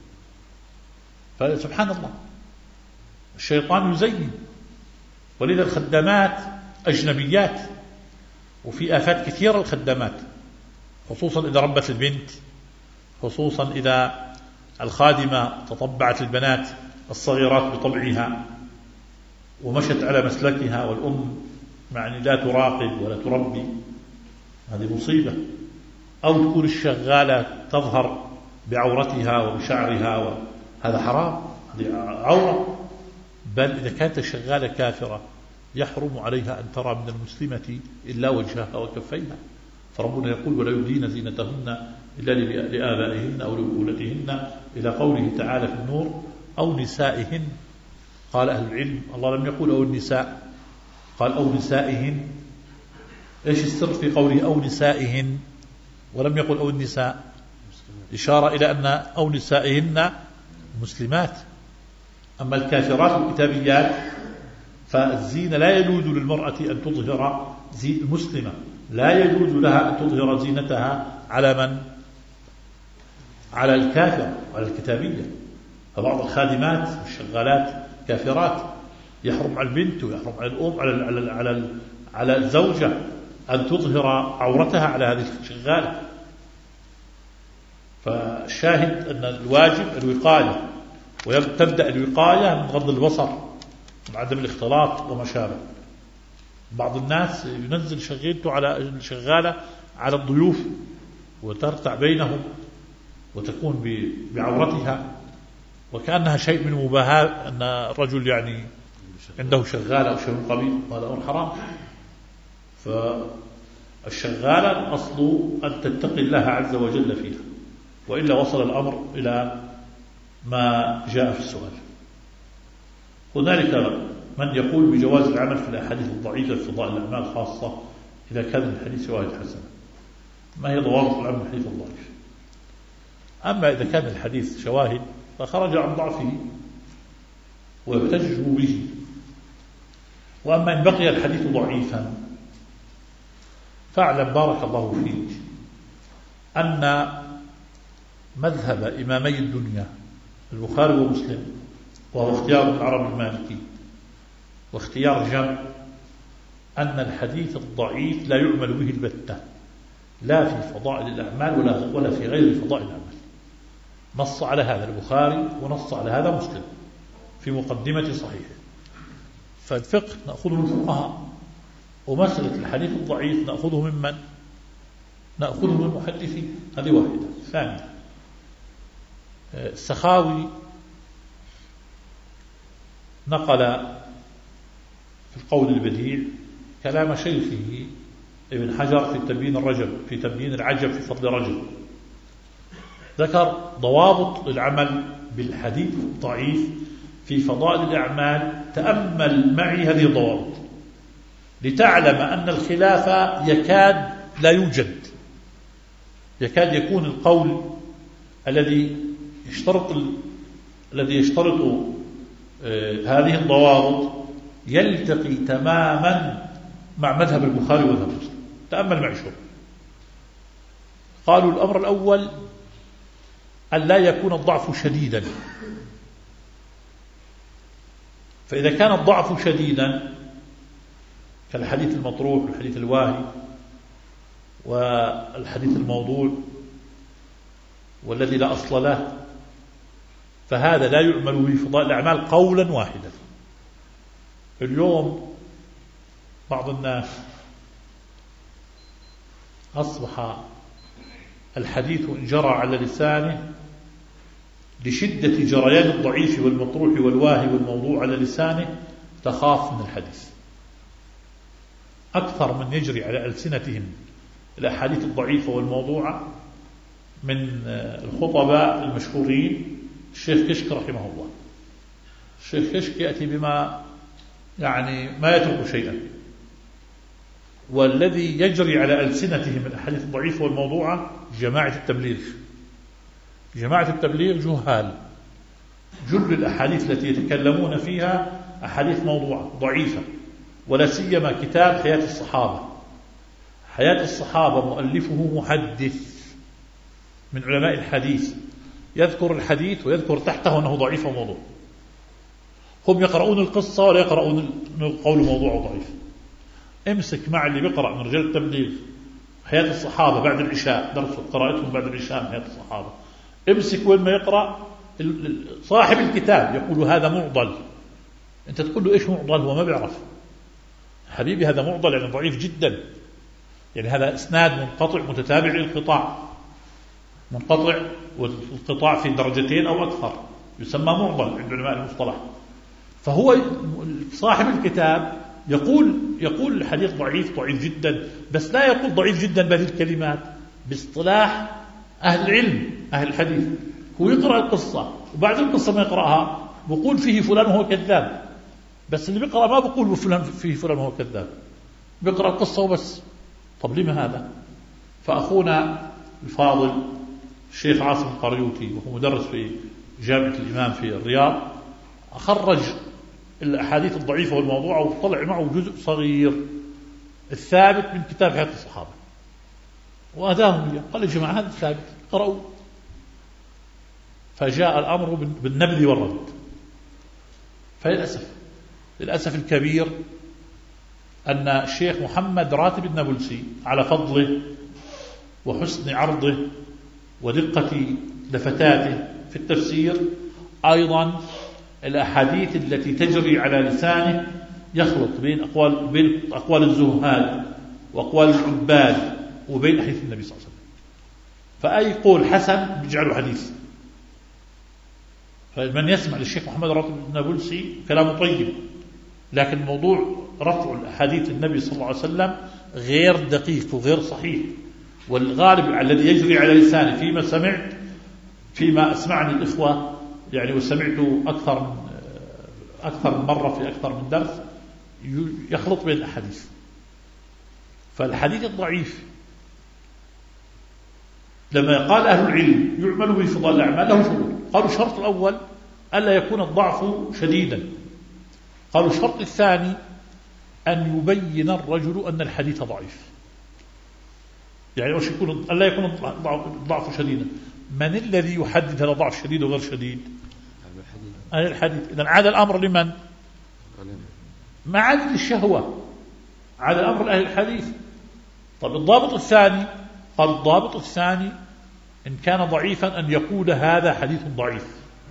فسبحان الله الشيطان يزين. ولذا الخدامات أجنبيات، وفي آفات كثيرة الخدامات، خصوصا إذا ربت البنت، خصوصا إذا الخادمة تطبعت البنات الصغيرات بطبعها ومشت على مسلكها والأم يعني لا تراقب ولا تربي، هذه مصيبة. أو تكون الشغالة تظهر بعورتها وبشعرها، وهذا حرام، هذه عورة. بل إذا كانت الشغالة كافرة يحرم عليها أن ترى من المسلمة إلا وجهها وكفيها، فربنا يقول: ولا يبدين زينتهن إلا لآبائهن أو لبؤولتهن، إلى قوله تعالى في النور: أو نسائهن. قال أهل العلم الله لم يقول أو النساء، قال أو نسائهن. إيش السر في قوله أو نسائهن ولم يقل أو النساء؟ إشارة إلى أن أو نسائهن مسلمات. أما الكافرات والكتابيات فالزينة لا يجوز للمرأة أن تظهر زي المسلمة، لا يجوز لها أن تظهر زينتها على من؟ على الكافر وعلى الكتابية. فبعض الخادمات والشغالات كافرات، يحرم على البنت ويحرم على الأم على على على على الزوجة أن تظهر عورتها على هذه الشغالة. فالشاهد أن الواجب الوقاية، وتبدأ الوقاية من غض البصر وعدم الاختلاط وما شابه. بعض الناس ينزل شغيلته على الشغالة على الضيوف وترتع بينهم وتكون بعورتها، وكأنها شيء من مباهاة أن الرجل يعني عنده شغالة أو شيء قبيل، وهذا أمر حرام. فالشغالة الأصل أن تتقي الله عز وجل فيها، وإلا وصل الأمر إلى ما جاء في السؤال. هنالك من يقول بجواز العمل في الأحاديث الضعيفة في فضائل الأعمال، خاصة إذا كان الحديث شواهد حسنة. ما هي ضوابط العمل في الحديث الضعيف؟ أما إذا كان الحديث شواهد فخرج عن ضعفه ويحتج به. وأما إن بقي الحديث ضعيفا فاعلم بارك الله فيك أن مذهب إمامي الدنيا البخاري ومسلم، وهو اختيار ابن العربي المالكي واختيار جمع، أن الحديث الضعيف لا يعمل به البتة، لا في فضائل الأعمال ولا ولا في غير فضائل الأعمال. نص على هذا البخاري ونص على هذا مسلم في مقدمة صحيحه. فالفقه نأخذه من الفقهاء، ومسألة الحديث الضعيف نأخذه ممن؟ نأخذه من المحدثين. هذه واحدة. ثانيا، السخاوي نقل في القول البديع كلام شيخه ابن حجر في تبيين الرجب في تبيين العجب في فضل رجب، ذكر ضوابط العمل بالحديث الضعيف في فضائل الأعمال. تأمل معي هذه الضوابط لتعلم أن الخلاف يكاد لا يوجد، يكاد يكون القول الذي يشترط ال... الذي يشترط آه هذه الضوابط يلتقي تماما مع مذهب البخاري ومذهب مسلم. تأمل معي شو قالوا. الأمر الأول أن لا يكون الضعف شديدا، فإذا كان الضعف شديدا كالحديث المطروح والحديث الواهي والحديث الموضوع والذي لا أصل له، فهذا لا يعمل به فضائل الأعمال قولا واحدا. اليوم بعض الناس أصبح الحديث إن جرى على لسانه لشدة جريان الضعيف والمطروح والواهي والموضوع على لسانه تخاف من الحديث أكثر من يجري على ألسنتهم الأحاديث الضعيفة والموضوعة من الخطباء المشهورين. الشيخ كشك رحمه الله، الشيخ كشك يأتي بما يعني ما يترك شيئا، والذي يجري على ألسنتهم الأحاديث الضعيفة والموضوعة جماعة التبليغ. جماعة التبليغ جهال، جل الأحاديث التي يتكلمون فيها أحاديث موضوعة ضعيفة، ولا سيما كتاب حياة الصحابة. حياة الصحابة مؤلفه محدث من علماء الحديث، يذكر الحديث ويذكر تحته أنه ضعيف وموضوع. هم يقرؤون القصة ولا يقرؤون قول موضوع ضعيف. امسك مع اللي بيقرأ من رجال التبليغ حياة الصحابة بعد العشاء، درس قراءتهم بعد العشاء حياة الصحابة، امسك وين ما يقرأ صاحب الكتاب يقول هذا معضل، انت تقول له ايش معضل؟ هو ما بيعرف. حبيبي هذا معضل يعني ضعيف جدا، يعني هذا اسناد منقطع متتابع للقطاع، منقطع والقطاع في درجتين او اكثر، يسمى معضل عند علماء المصطلح. فهو صاحب الكتاب يقول يقول الحديث ضعيف ضعيف جدا، بس لا يقول ضعيف جدا بهذه الكلمات باصطلاح أهل العلم أهل الحديث. هو يقرأ القصة وبعد القصة ما يقرأها بقول فيه فلان وهو كذاب، بس اللي بيقرأ ما بقول فلان فيه فلان وهو كذاب، بيقرأ القصة وبس. طب لما هذا؟ فأخونا الفاضل الشيخ عاصم القريوطي وهو مدرس في جامعة الإمام في الرياض أخرج الأحاديث الضعيفة والموضوعة وطلع معه جزء صغير الثابت من كتاب حياة الصحابة وأداهم إياه، قال يا جماعة هذا الثابت قرأوا. فجاء الأمر بالنبذ والرد. فللأسف للأسف الكبير أن الشيخ محمد راتب النابلسي على فضله وحسن عرضه ودقة لفتاته في التفسير أيضا الأحاديث التي تجري على لسانه يخلط بين أقوال, بين أقوال الزهاد وأقوال العباد وبين حديث النبي صلى الله عليه وسلم. فأي قول حسن بيجعله حديث. فمن يسمع للشيخ محمد راتب النابلسي كلامه طيب، لكن موضوع رفع الأحاديث النبي صلى الله عليه وسلم غير دقيق وغير صحيح، والغالب الذي يجري على لساني فيما سمعت فيما أسمعني الإخوة يعني وسمعته أكثر من أكثر من مرة في أكثر من درس يخلط بين الأحاديث. فالحديث الضعيف لما قال أهل العلم يعمل به في فضائل الأعمال له شروط. قالوا الشرط الأول ألا يكون الضعف شديدا. قالوا الشرط الثاني أن يبين الرجل أن الحديث ضعيف. يعني وش يكون ألا يكون الضعف شديدا؟ من الذي يحدد هذا ضعف شديد وغير شديد؟ أهل الحديث. إذن عاد الأمر لمن؟ ما عاد للشهوة، عاد الأمر لأهل الحديث. طب الضابط الثاني قال الضابط الثاني إن كان ضعيفا أن يقول هذا حديث ضعيف.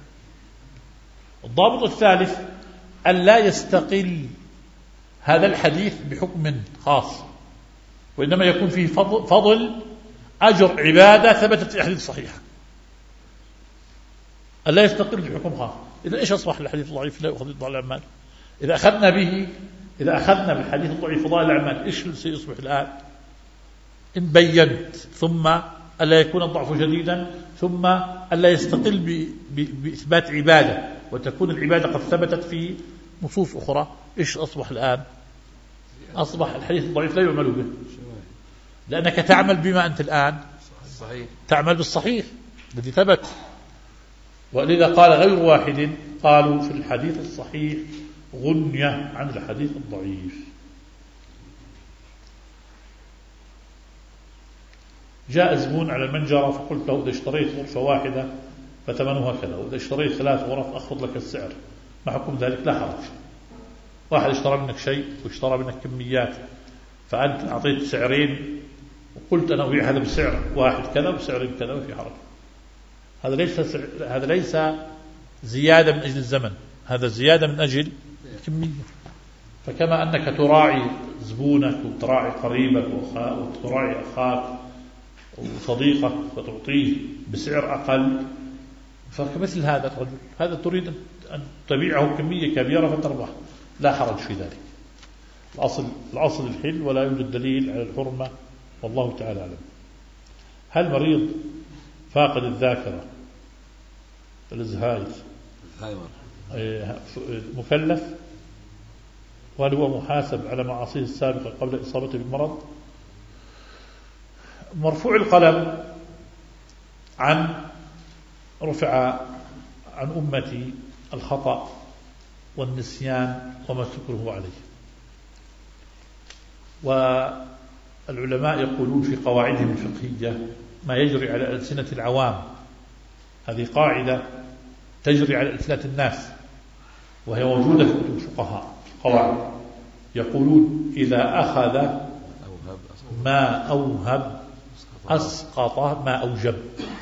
الضابط الثالث أن لا يستقل هذا الحديث بحكم خاص، وإنما يكون فيه فضل, فضل أجر عبادة ثبتت في أحاديث صحيحة. أن لا يستقل بحكم خاص. إذا إيش أصبح الحديث الضعيف لا يؤخذ فضائل الأعمال؟ إذا أخذنا به إذا أخذنا بالحديث الضعيف فضائل الأعمال إيش سيصبح الآن؟ إن بينت ثم ألا يكون الضعف شديدا ثم ألا يستقل بإثبات عبادة وتكون العبادة قد ثبتت في نصوص أخرى، إيش أصبح الآن؟ أصبح الحديث الضعيف لا يعمل به، لأنك تعمل بما أنت الآن صحيح. تعمل بالصحيح الذي ثبت. ولذا قال غير واحد قالوا في الحديث الصحيح غنية عن الحديث الضعيف. جاء زبون على المنجرة فقلت له إذا اشتريت غرفة واحدة فثمنها كذا، وإذا اشتريت ثلاث غرف أخفض لك السعر، ما حكم ذلك؟ لا حرج. واحد اشترى منك شيء واشترى منك كميات، فأنت أعطيت سعرين وقلت أنا أبيع هذا بسعر واحد كذا وبسعر كذا وفي حرج. هذا ليس هذا ليس زيادة من أجل الزمن، هذا زيادة من أجل الكمية. فكما أنك تراعي زبونك وتراعي قريبك وتراعي أخاك وصديقك فتعطيه بسعر أقل، فكمثل هذا الرجل هذا تريد أن تبيعه كمية كبيرة فتربح، لا حرج في ذلك. الأصل الأصل الحل ولا يوجد دليل على الحرمة، والله تعالى أعلم. هل مريض فاقد الذاكرة الزهايمر مكلف؟ وهل هو محاسب على معاصيه السابقة قبل إصابته بالمرض؟ مرفوع القلم عن رفع عن أمتي الخطأ والنسيان وما تكره عليه. والعلماء يقولون في قواعدهم الفقهية ما يجري على ألسنة العوام، هذه قاعدة تجري على ألسنة الناس وهي موجودة في كتب الفقهاء. قواعد يقولون إذا أخذ ما أوهب أسقط ما أوجب.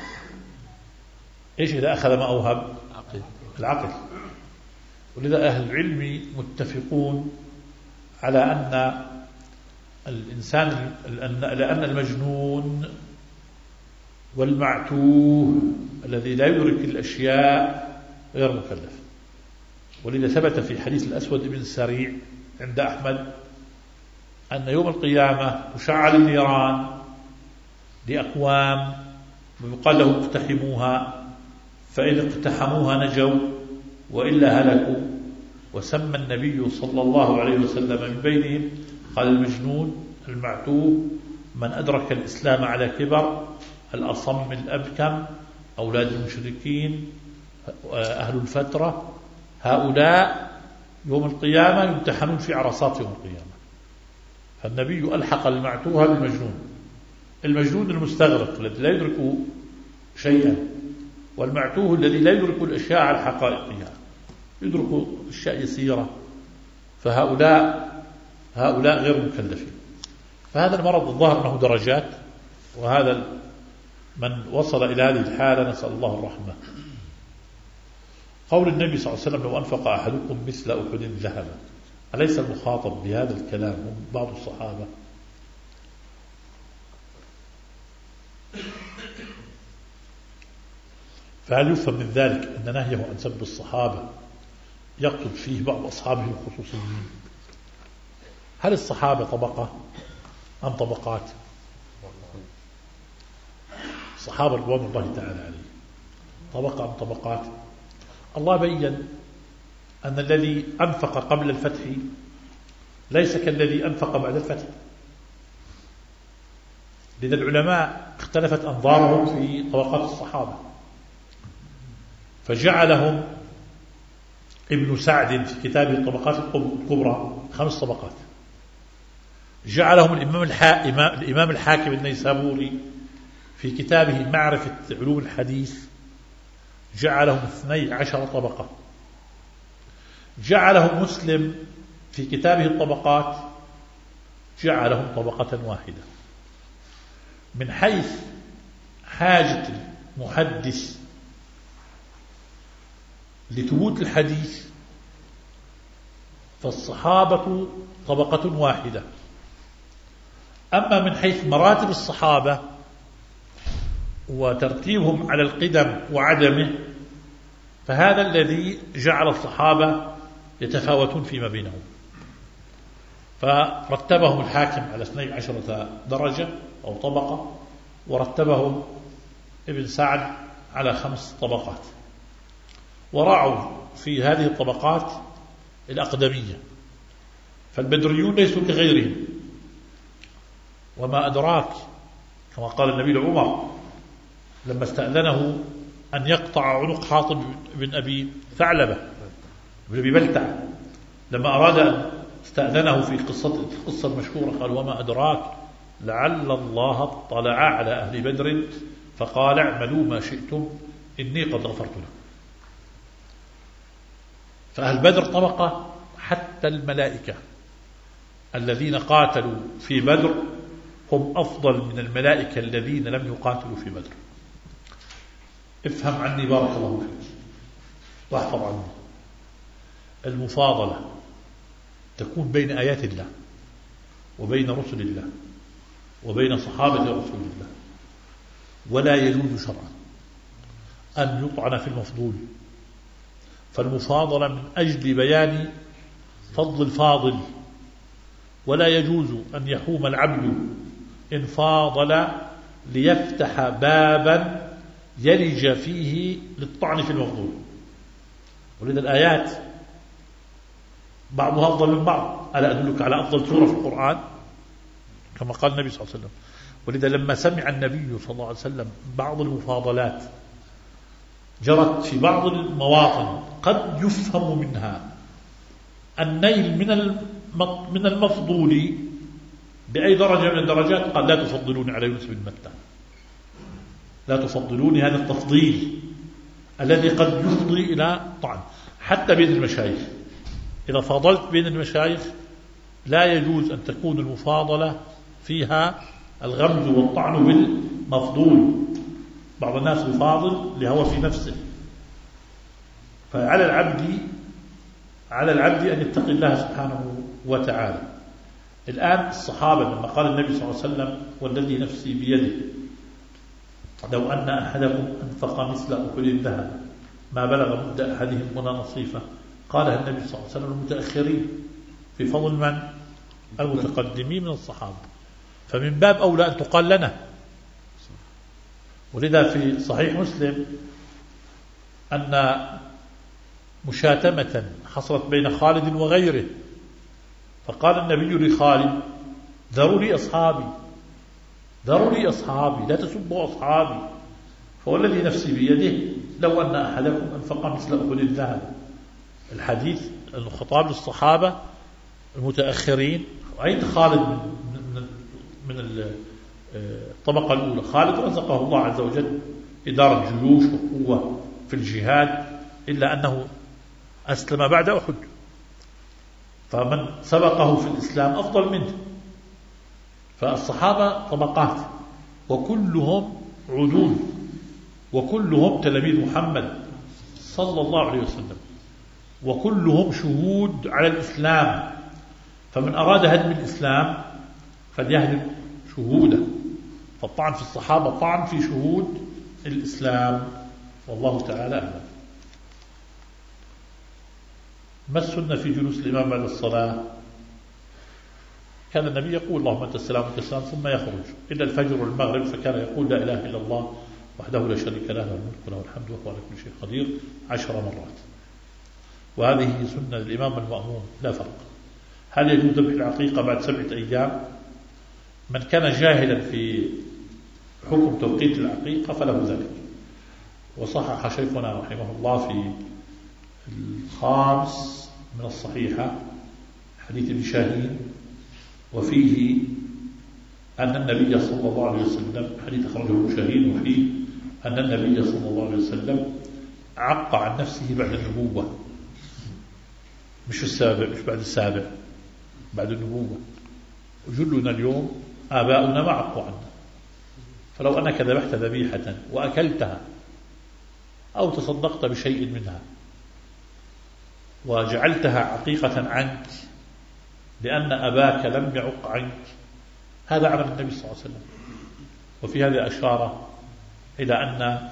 إيش إذا أخذ ما أوهب؟ العقل. ولذا أهل العلم متفقون على أن الإنسان لأن المجنون والمعتوه الذي لا يدرك الأشياء غير مكلف. ولذا ثبت في حديث الأسود بن سريع عند أحمد أن يوم القيامة تشعل النيران لأقوام ويقال لهم اقتحموها، فإن اقتحموها نجوا وإلا هلكوا. وسمى النبي صلى الله عليه وسلم من بينهم قال المجنون المعتوه من أدرك الإسلام على كبر، الأصم الأبكم، أولاد المشركين، أهل الفترة، هؤلاء يوم القيامة يمتحنون في عرصات يوم القيامة. فالنبي ألحق المعتوه بالمجنون، المجنون المستغرق الذي لا يدرك شيئا، والمعتوه الذي لا يدرك الأشياء على حقائقها، يدرك أشياء يسيرة. فهؤلاء هؤلاء غير مكلفين. فهذا المرض الظاهر أنه درجات، وهذا من وصل إلى هذه الحالة نسأل الله الرحمة. قول النبي صلى الله عليه وسلم لو أنفق أحدكم مثل أحد ذهبا، أليس المخاطب بهذا الكلام هم بعض الصحابة؟ فهل يفهم من ذلك أن نهيه عن سب الصحابة يقصد فيه بعض أصحابه الخصوصيين؟ هل الصحابة طبقة أم طبقات؟ الصحابة رضوان الله تعالى عليه طبقة أم طبقات؟ الله بيّن أن الذي أنفق قبل الفتح ليس كالذي أنفق بعد الفتح. لذا العلماء اختلفت أنظارهم في طبقات الصحابة، فجعلهم ابن سعد في كتابه الطبقات الكبرى خمس طبقات، جعلهم الإمام, الإمام الحاكم النيسابوري في كتابه معرفة علوم الحديث جعلهم اثني عشر طبقة، جعلهم مسلم في كتابه الطبقات جعلهم طبقة واحدة. من حيث حاجة المحدث لثبوت الحديث فالصحابة طبقة واحدة، أما من حيث مراتب الصحابة وترتيبهم على القدم وعدمه فهذا الذي جعل الصحابة يتفاوتون فيما بينهم، فرتبهم الحاكم على اثني عشرة درجة أو طبقة، ورتبهم ابن سعد على خمس طبقات، ورعوا في هذه الطبقات الأقدمية. فالبدريون ليسوا كغيرهم، وما أدراك كما قال النبي لعمر لما استأذنه أن يقطع عنق حاطب بن أبي ثعلبة بن أبي بلتع، لما أراد أن استأذنه في قصة القصة المشهورة قال: وما أدراك لعل الله اطلع على أهل بدر فقال: اعملوا ما شئتم إني قد غفرت لكم. فأهل بدر طبقة، حتى الملائكة الذين قاتلوا في بدر هم أفضل من الملائكة الذين لم يقاتلوا في بدر. افهم عني بارك الله فيك واحفظ عني. المفاضلة تكون بين آيات الله وبين رسل الله وبين صحابة رسول الله، ولا يجوز شرعا أن يطعن في المفضول. فالمفاضلة من أجل بيان فضل الفاضل، ولا يجوز أن يحوم العبد إن فاضل ليفتح بابا يلج فيه للطعن في المفضول. ولذا الآيات بعضها أفضل من بعض. ألا أدلك على أفضل سورة في القرآن؟ كما قال النبي صلى الله عليه وسلم. ولذا لما سمع النبي صلى الله عليه وسلم بعض المفاضلات جرت في بعض المواطن قد يفهم منها النيل من من المفضول بأي درجة من الدرجات، قال: لا تفضلوني على يونس بن متى، لا تفضلوني. هذا التفضيل الذي قد يفضي إلى طعن. حتى بين المشايخ إذا فاضلت بين المشايخ لا يجوز أن تكون المفاضلة فيها الغمز والطعن بالمفضول. بعض الناس يفاضل لهوى في نفسه. فعلى العبد على العبد أن يتقي الله سبحانه وتعالى. الآن الصحابة لما قال النبي صلى الله عليه وسلم: والذي نفسي بيده لو أن أحدكم أنفق مثل أحد الذهب ما بلغ مد أحدهم ولا نصيفه، قالها النبي صلى الله عليه وسلم المتأخرين في فضل من؟ المتقدمين من الصحابة. فمن باب أولى أن تقال لنا. ولذا في صحيح مسلم أن مشاتمة حصلت بين خالد وغيره، فقال النبي لخالد: ذروا لي أصحابي، ذروا لي أصحابي، لا تسبوا أصحابي، فوالذي نفسي بيده لو أن أحدكم أنفق مثل أحد الذهب. الحديث الخطاب للصحابة المتأخرين. أين خالد من, من, من الطبقة الأولى؟ خالد رزقه الله عز وجل إدارة جيوش وقوة في الجهاد، إلا أنه أسلم بعد أحد، فمن سبقه في الإسلام أفضل منه. فالصحابة طبقات، وكلهم عدول، وكلهم تلاميذ محمد صلى الله عليه وسلم، وكلهم شهود على الإسلام. فمن أراد هدم الإسلام فليهدم شهوده فالطعن في الصحابة طعن في شهود الإسلام، والله تعالى أعلم. ما السنة في جلوس الإمام بعد الصلاة؟ كان النبي يقول اللهم أنت السلام وأنت السلام ثم يخرج إلا الفجر والمغرب، فكان يقول لا إله إلا الله وحده لا شريك له، له الملك وله الحمد وهو على كل شيء قدير عشر مرات. وهذه سنة للإمام المأموم لا فرق. هل يجوز ذبح العقيقة بعد سبعة أيام؟ من كان جاهلا في حكم توقيت العقيقة فله ذلك. وصحح شيخنا رحمه الله في الخامس من الصحيحة حديث ابن شاهين، وفيه أن النبي صلى الله عليه وسلم، حديث أخرجه ابن شاهين، وفيه أن النبي صلى الله عليه وسلم عق عن نفسه بعد النبوة، مش السابع، مش بعد السابع، بعد النبوة. وجلنا اليوم آباؤنا ما عقوا عنا. فلو أنك ذبحت ذبيحة وأكلتها أو تصدقت بشيء منها وجعلتها عقيقة عنك لأن أباك لم يعق عنك، هذا عمل النبي صلى الله عليه وسلم. وفي هذا أشار إلى أن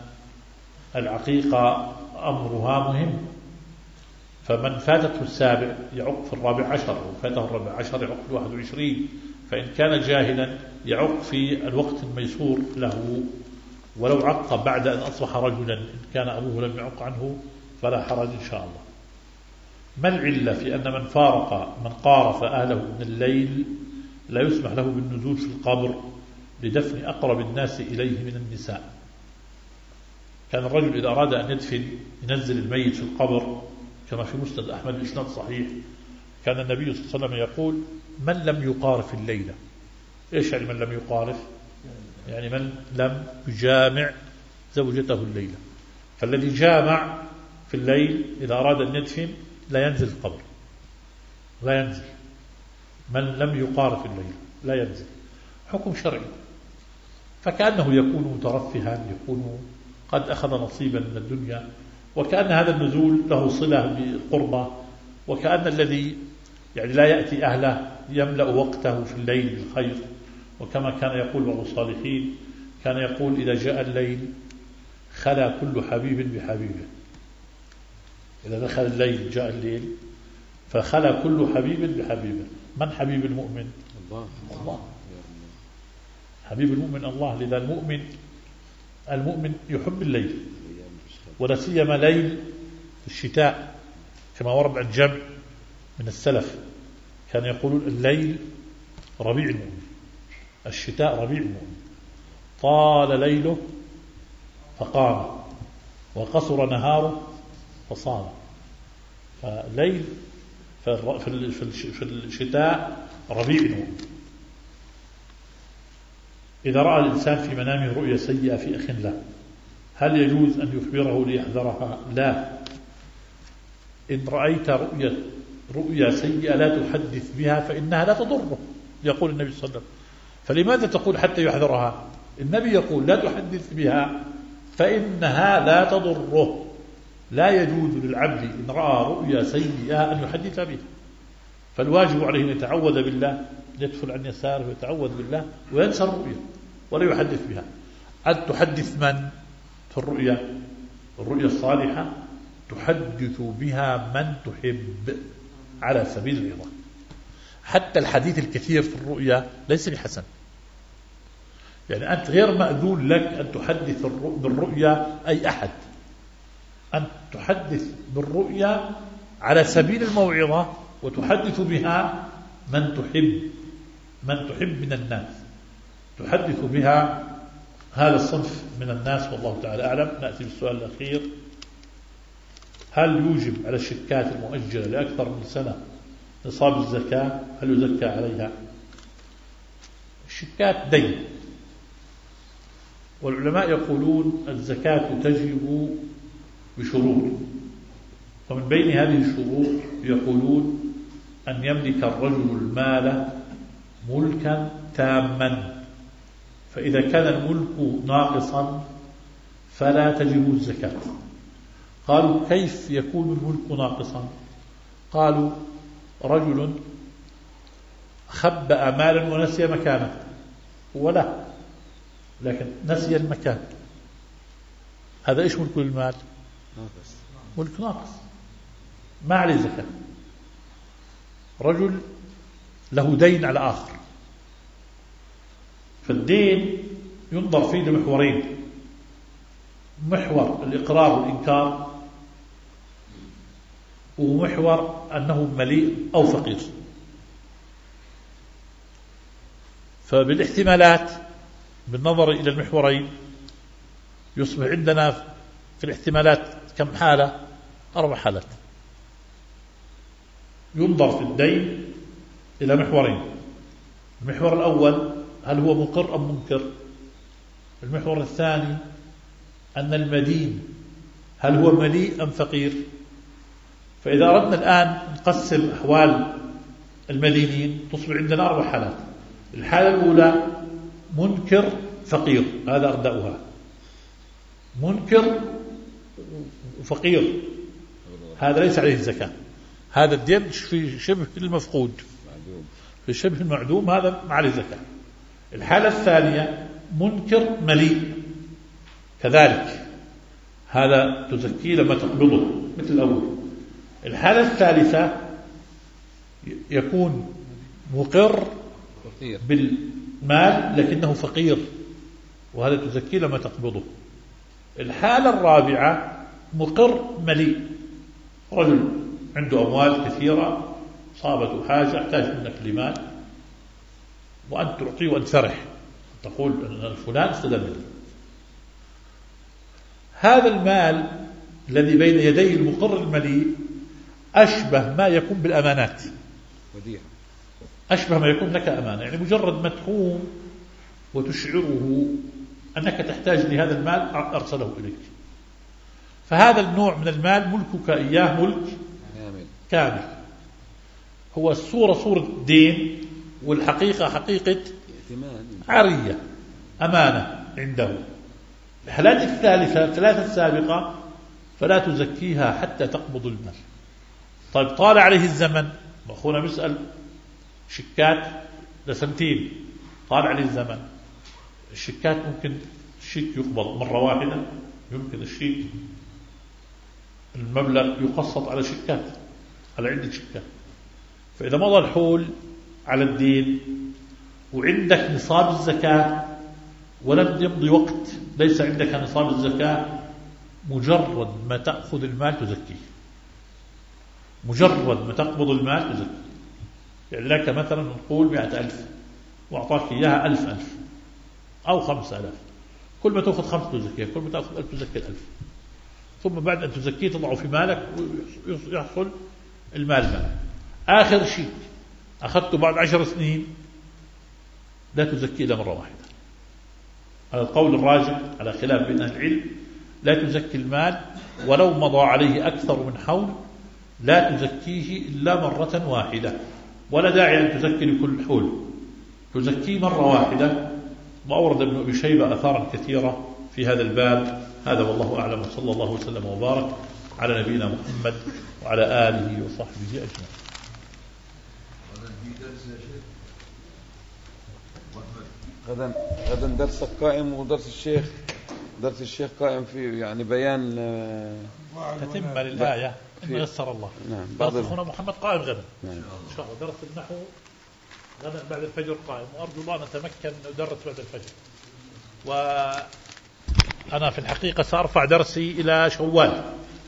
العقيقة أمرها مهم، فمن فاتته السابع يعق في الرابع عشر، وفاته الرابع عشر يعق في الواحد وعشرين، فإن كان جاهلا يعق في الوقت الميسور له، ولو عق بعد أن أصبح رجلا إن كان أبوه لم يعق عنه فلا حرج إن شاء الله. ما العلة في أن من فارق من قارف أهله من الليل لا يسمح له بالنزول في القبر لدفن أقرب الناس إليه من النساء؟ كان الرجل إذا أراد أن يدفن ينزل الميت في القبر كما في مسند أحمد بإسناد صحيح، كان النبي صلى الله عليه وسلم يقول من لم يقارف الليلة. إيش يعني من لم يقارف؟ يعني من لم يجامع زوجته الليلة. فالذي جامع في الليل إذا أراد أن يدفن لا ينزل القبر، لا ينزل. من لم يقارف الليل لا ينزل، حكم شرعي. فكأنه يكون مترفها، يكون قد أخذ نصيبا من الدنيا، وكأن هذا النزول له صلة بالقربة، وكأن الذي يعني لا يأتي أهله يملأ وقته في الليل بالخير. وكما كان يقول بعض الصالحين، كان يقول إذا جاء الليل خلا كل حبيب بحبيبه. إذا دخل الليل جاء الليل فخلا كل حبيب بحبيبه. من حبيب المؤمن؟ الله. الله حبيب المؤمن الله. لذا المؤمن المؤمن يحب الليل، ولا سيما ليل الشتاء، كما ورد عن جمع من السلف كان يقولون الليل ربيع المؤمن، الشتاء ربيع المؤمن. طال ليله فقام وقصر نهاره فصام. فليل في الشتاء ربيع المؤمن. إذا رأى الإنسان في منامه رؤيا سيئة في أخ له هل يجوز أن يخبره ليحذرها؟ لا. إن رأيت رؤيا رؤيا سيئة لا تحدث بها فإنها لا تضره، يقول النبي صلى الله عليه وسلم. فلماذا تقول حتى يحذرها؟ النبي يقول لا تحدث بها فإنها لا تضره. لا يجوز للعبد إن رأى رؤيا سيئة أن يحدث بها، فالواجب عليه أن يتعوذ بالله، يدفل عن يساره ويتعوذ بالله وينسى الرؤيا ولا يحدث بها. أن تحدث من في الرؤيا؟ الرؤيا الصالحة تحدث بها من تحب على سبيل الرضا. حتى الحديث الكثير في الرؤيا ليس بحسن، يعني أنت غير مأذون لك أن تحدث بالرؤيا أي أحد، أن تحدث بالرؤيا على سبيل الموعظة وتحدث بها من تحب، من تحب من الناس، تحدث بها هذا الصنف من الناس. والله تعالى أعلم. نأتي بالسؤال الأخير: هل يوجب على الشيكات المؤجلة لأكثر من سنة نصاب الزكاة؟ هل يزكى عليها؟ الشيكات دين، والعلماء يقولون الزكاة تجب بشروط، ومن بين هذه الشروط يقولون أن يملك الرجل المال ملكا تاما، فإذا كان الملك ناقصا فلا تجب الزكاة. قالوا كيف يكون الملك ناقصا؟ قالوا رجل خبأ مالا ونسي مكانه ولا لكن نسي المكان، هذا إيش ملك المال؟ ناقص. ملك ناقص ما عليه زكاة. رجل له دين على آخر، فالدين ينظر فيه لمحورين: محور الإقرار والإنكار، ومحور أنه مليء أو فقير. فبالاحتمالات بالنظر إلى المحورين يصبح عندنا في الاحتمالات كم حالة؟ أربع حالات. ينظر في الدين إلى محورين: المحور الأول هل هو مقر أم منكر؟ المحور الثاني أن المدين هل هو مليء أم فقير؟ فإذا أردنا الآن نقسم أحوال المدينين تصبح عندنا أربع حالات. الحالة الأولى منكر فقير، هذا أردأها. منكر وفقير هذا ليس عليه الزكاة، هذا الدين في شبه المفقود، في شبه المعدوم، هذا ما عليه زكاة. الحالة الثانية منكر مليء كذلك، هذا تزكي لما تقبضه مثل الأول. الحالة الثالثة يكون مقر بالمال لكنه فقير، وهذا تزكي لما تقبضه. الحالة الرابعة مقر مليء، رجل عنده أموال كثيرة، صابته حاجة، احتاج منك لمال، وأنت تعطيه وأنت فرح تقول أن الفلان استلم. هذا المال الذي بين يدي المقر المليء أشبه ما يكون بالأمانات، أشبه ما يكون لك أمانة، يعني مجرد ما تقوم وتشعره أنك تحتاج لهذا المال أرسله إليك. فهذا النوع من المال ملكك إياه ملك كامل، هو الصورة صورة دين، والحقيقة حقيقة عارية أمانة عنده. الحالات الثالثة الثلاثة السابقة فلا تزكيها حتى تقبض المال. طيب طال عليه الزمن، أخونا بيسأل شيكات لسنتين، طال عليه الزمن، الشيكات ممكن الشيك يقبض مرة واحدة، يمكن الشيك المبلغ يقسط على شيكات، على عدة شيكات. فإذا مضى الحول على الدين وعندك نصاب الزكاة ولم يمضي وقت ليس عندك نصاب الزكاة، مجرد ما تأخذ المال تزكيه، مجرد ما تقبض المال تزكيه. يعني لك مثلا نقول مئة ألف وأعطاك إياها ألف ألف أو خمسة ألاف، كل ما تأخذ خمسة تزكيه، كل ما تأخذ ألف تزكي الألف، ثم بعد أن تزكيه تضعه في مالك ويحصل المال مالك. آخر شيء أخذته بعد عشر سنين لا تزكيه إلا مرة واحدة. على القول الراجح على خلاف بين أهل العلم لا تزكي المال ولو مضى عليه أكثر من حول، لا تزكيه إلا مرة واحدة، ولا داعي أن تزكي لكل حول، تزكيه مرة واحدة. وأورد ابن أبي شيبة أثارا كثيرة في هذا الباب. هذا والله أعلم، وصلى الله وسلم وبارك على نبينا محمد وعلى آله وصحبه أجمعين. غدا غدا درسك قائم ودرس الشيخ درس الشيخ قائم فيه، يعني بيان تتم للآية إن يسر الله. نعم. درس أخونا محمد قائم غدا. نعم. إن شاء الله درس النحو غدا بعد الفجر قائم، وأرجو الله أن نتمكن أن ندرس بعد الفجر. وأنا في الحقيقة سأرفع درسي إلى شوال،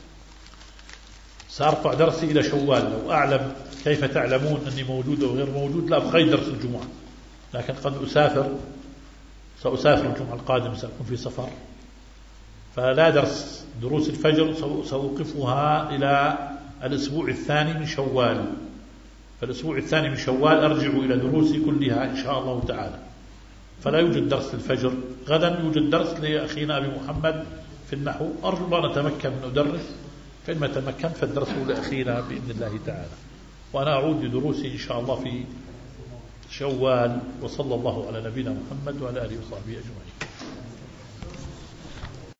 سأرفع درسي إلى شوال. لو أعلم كيف تعلمون أني موجود أو غير موجود لا أبقي درس الجمعة، لكن قد أسافر، سأسافر الجمعة القادمة، سأكون في سفر، فلا درس دروس الفجر سأوقفها إلى الأسبوع الثاني من شوال. فالأسبوع الثاني من شوال أرجع إلى دروسي كلها إن شاء الله تعالى. فلا يوجد درس الفجر. غدا يوجد درس لأخينا أبي محمد في النحو، أرجو الله نتمكن من ندرس، فإن ما تمكن فالدرس لأخينا بإذن الله تعالى. وأنا أعود لدروسي إن شاء الله في شوال. وصلى الله على نبينا محمد وعلى آله وصحبه أجمعين.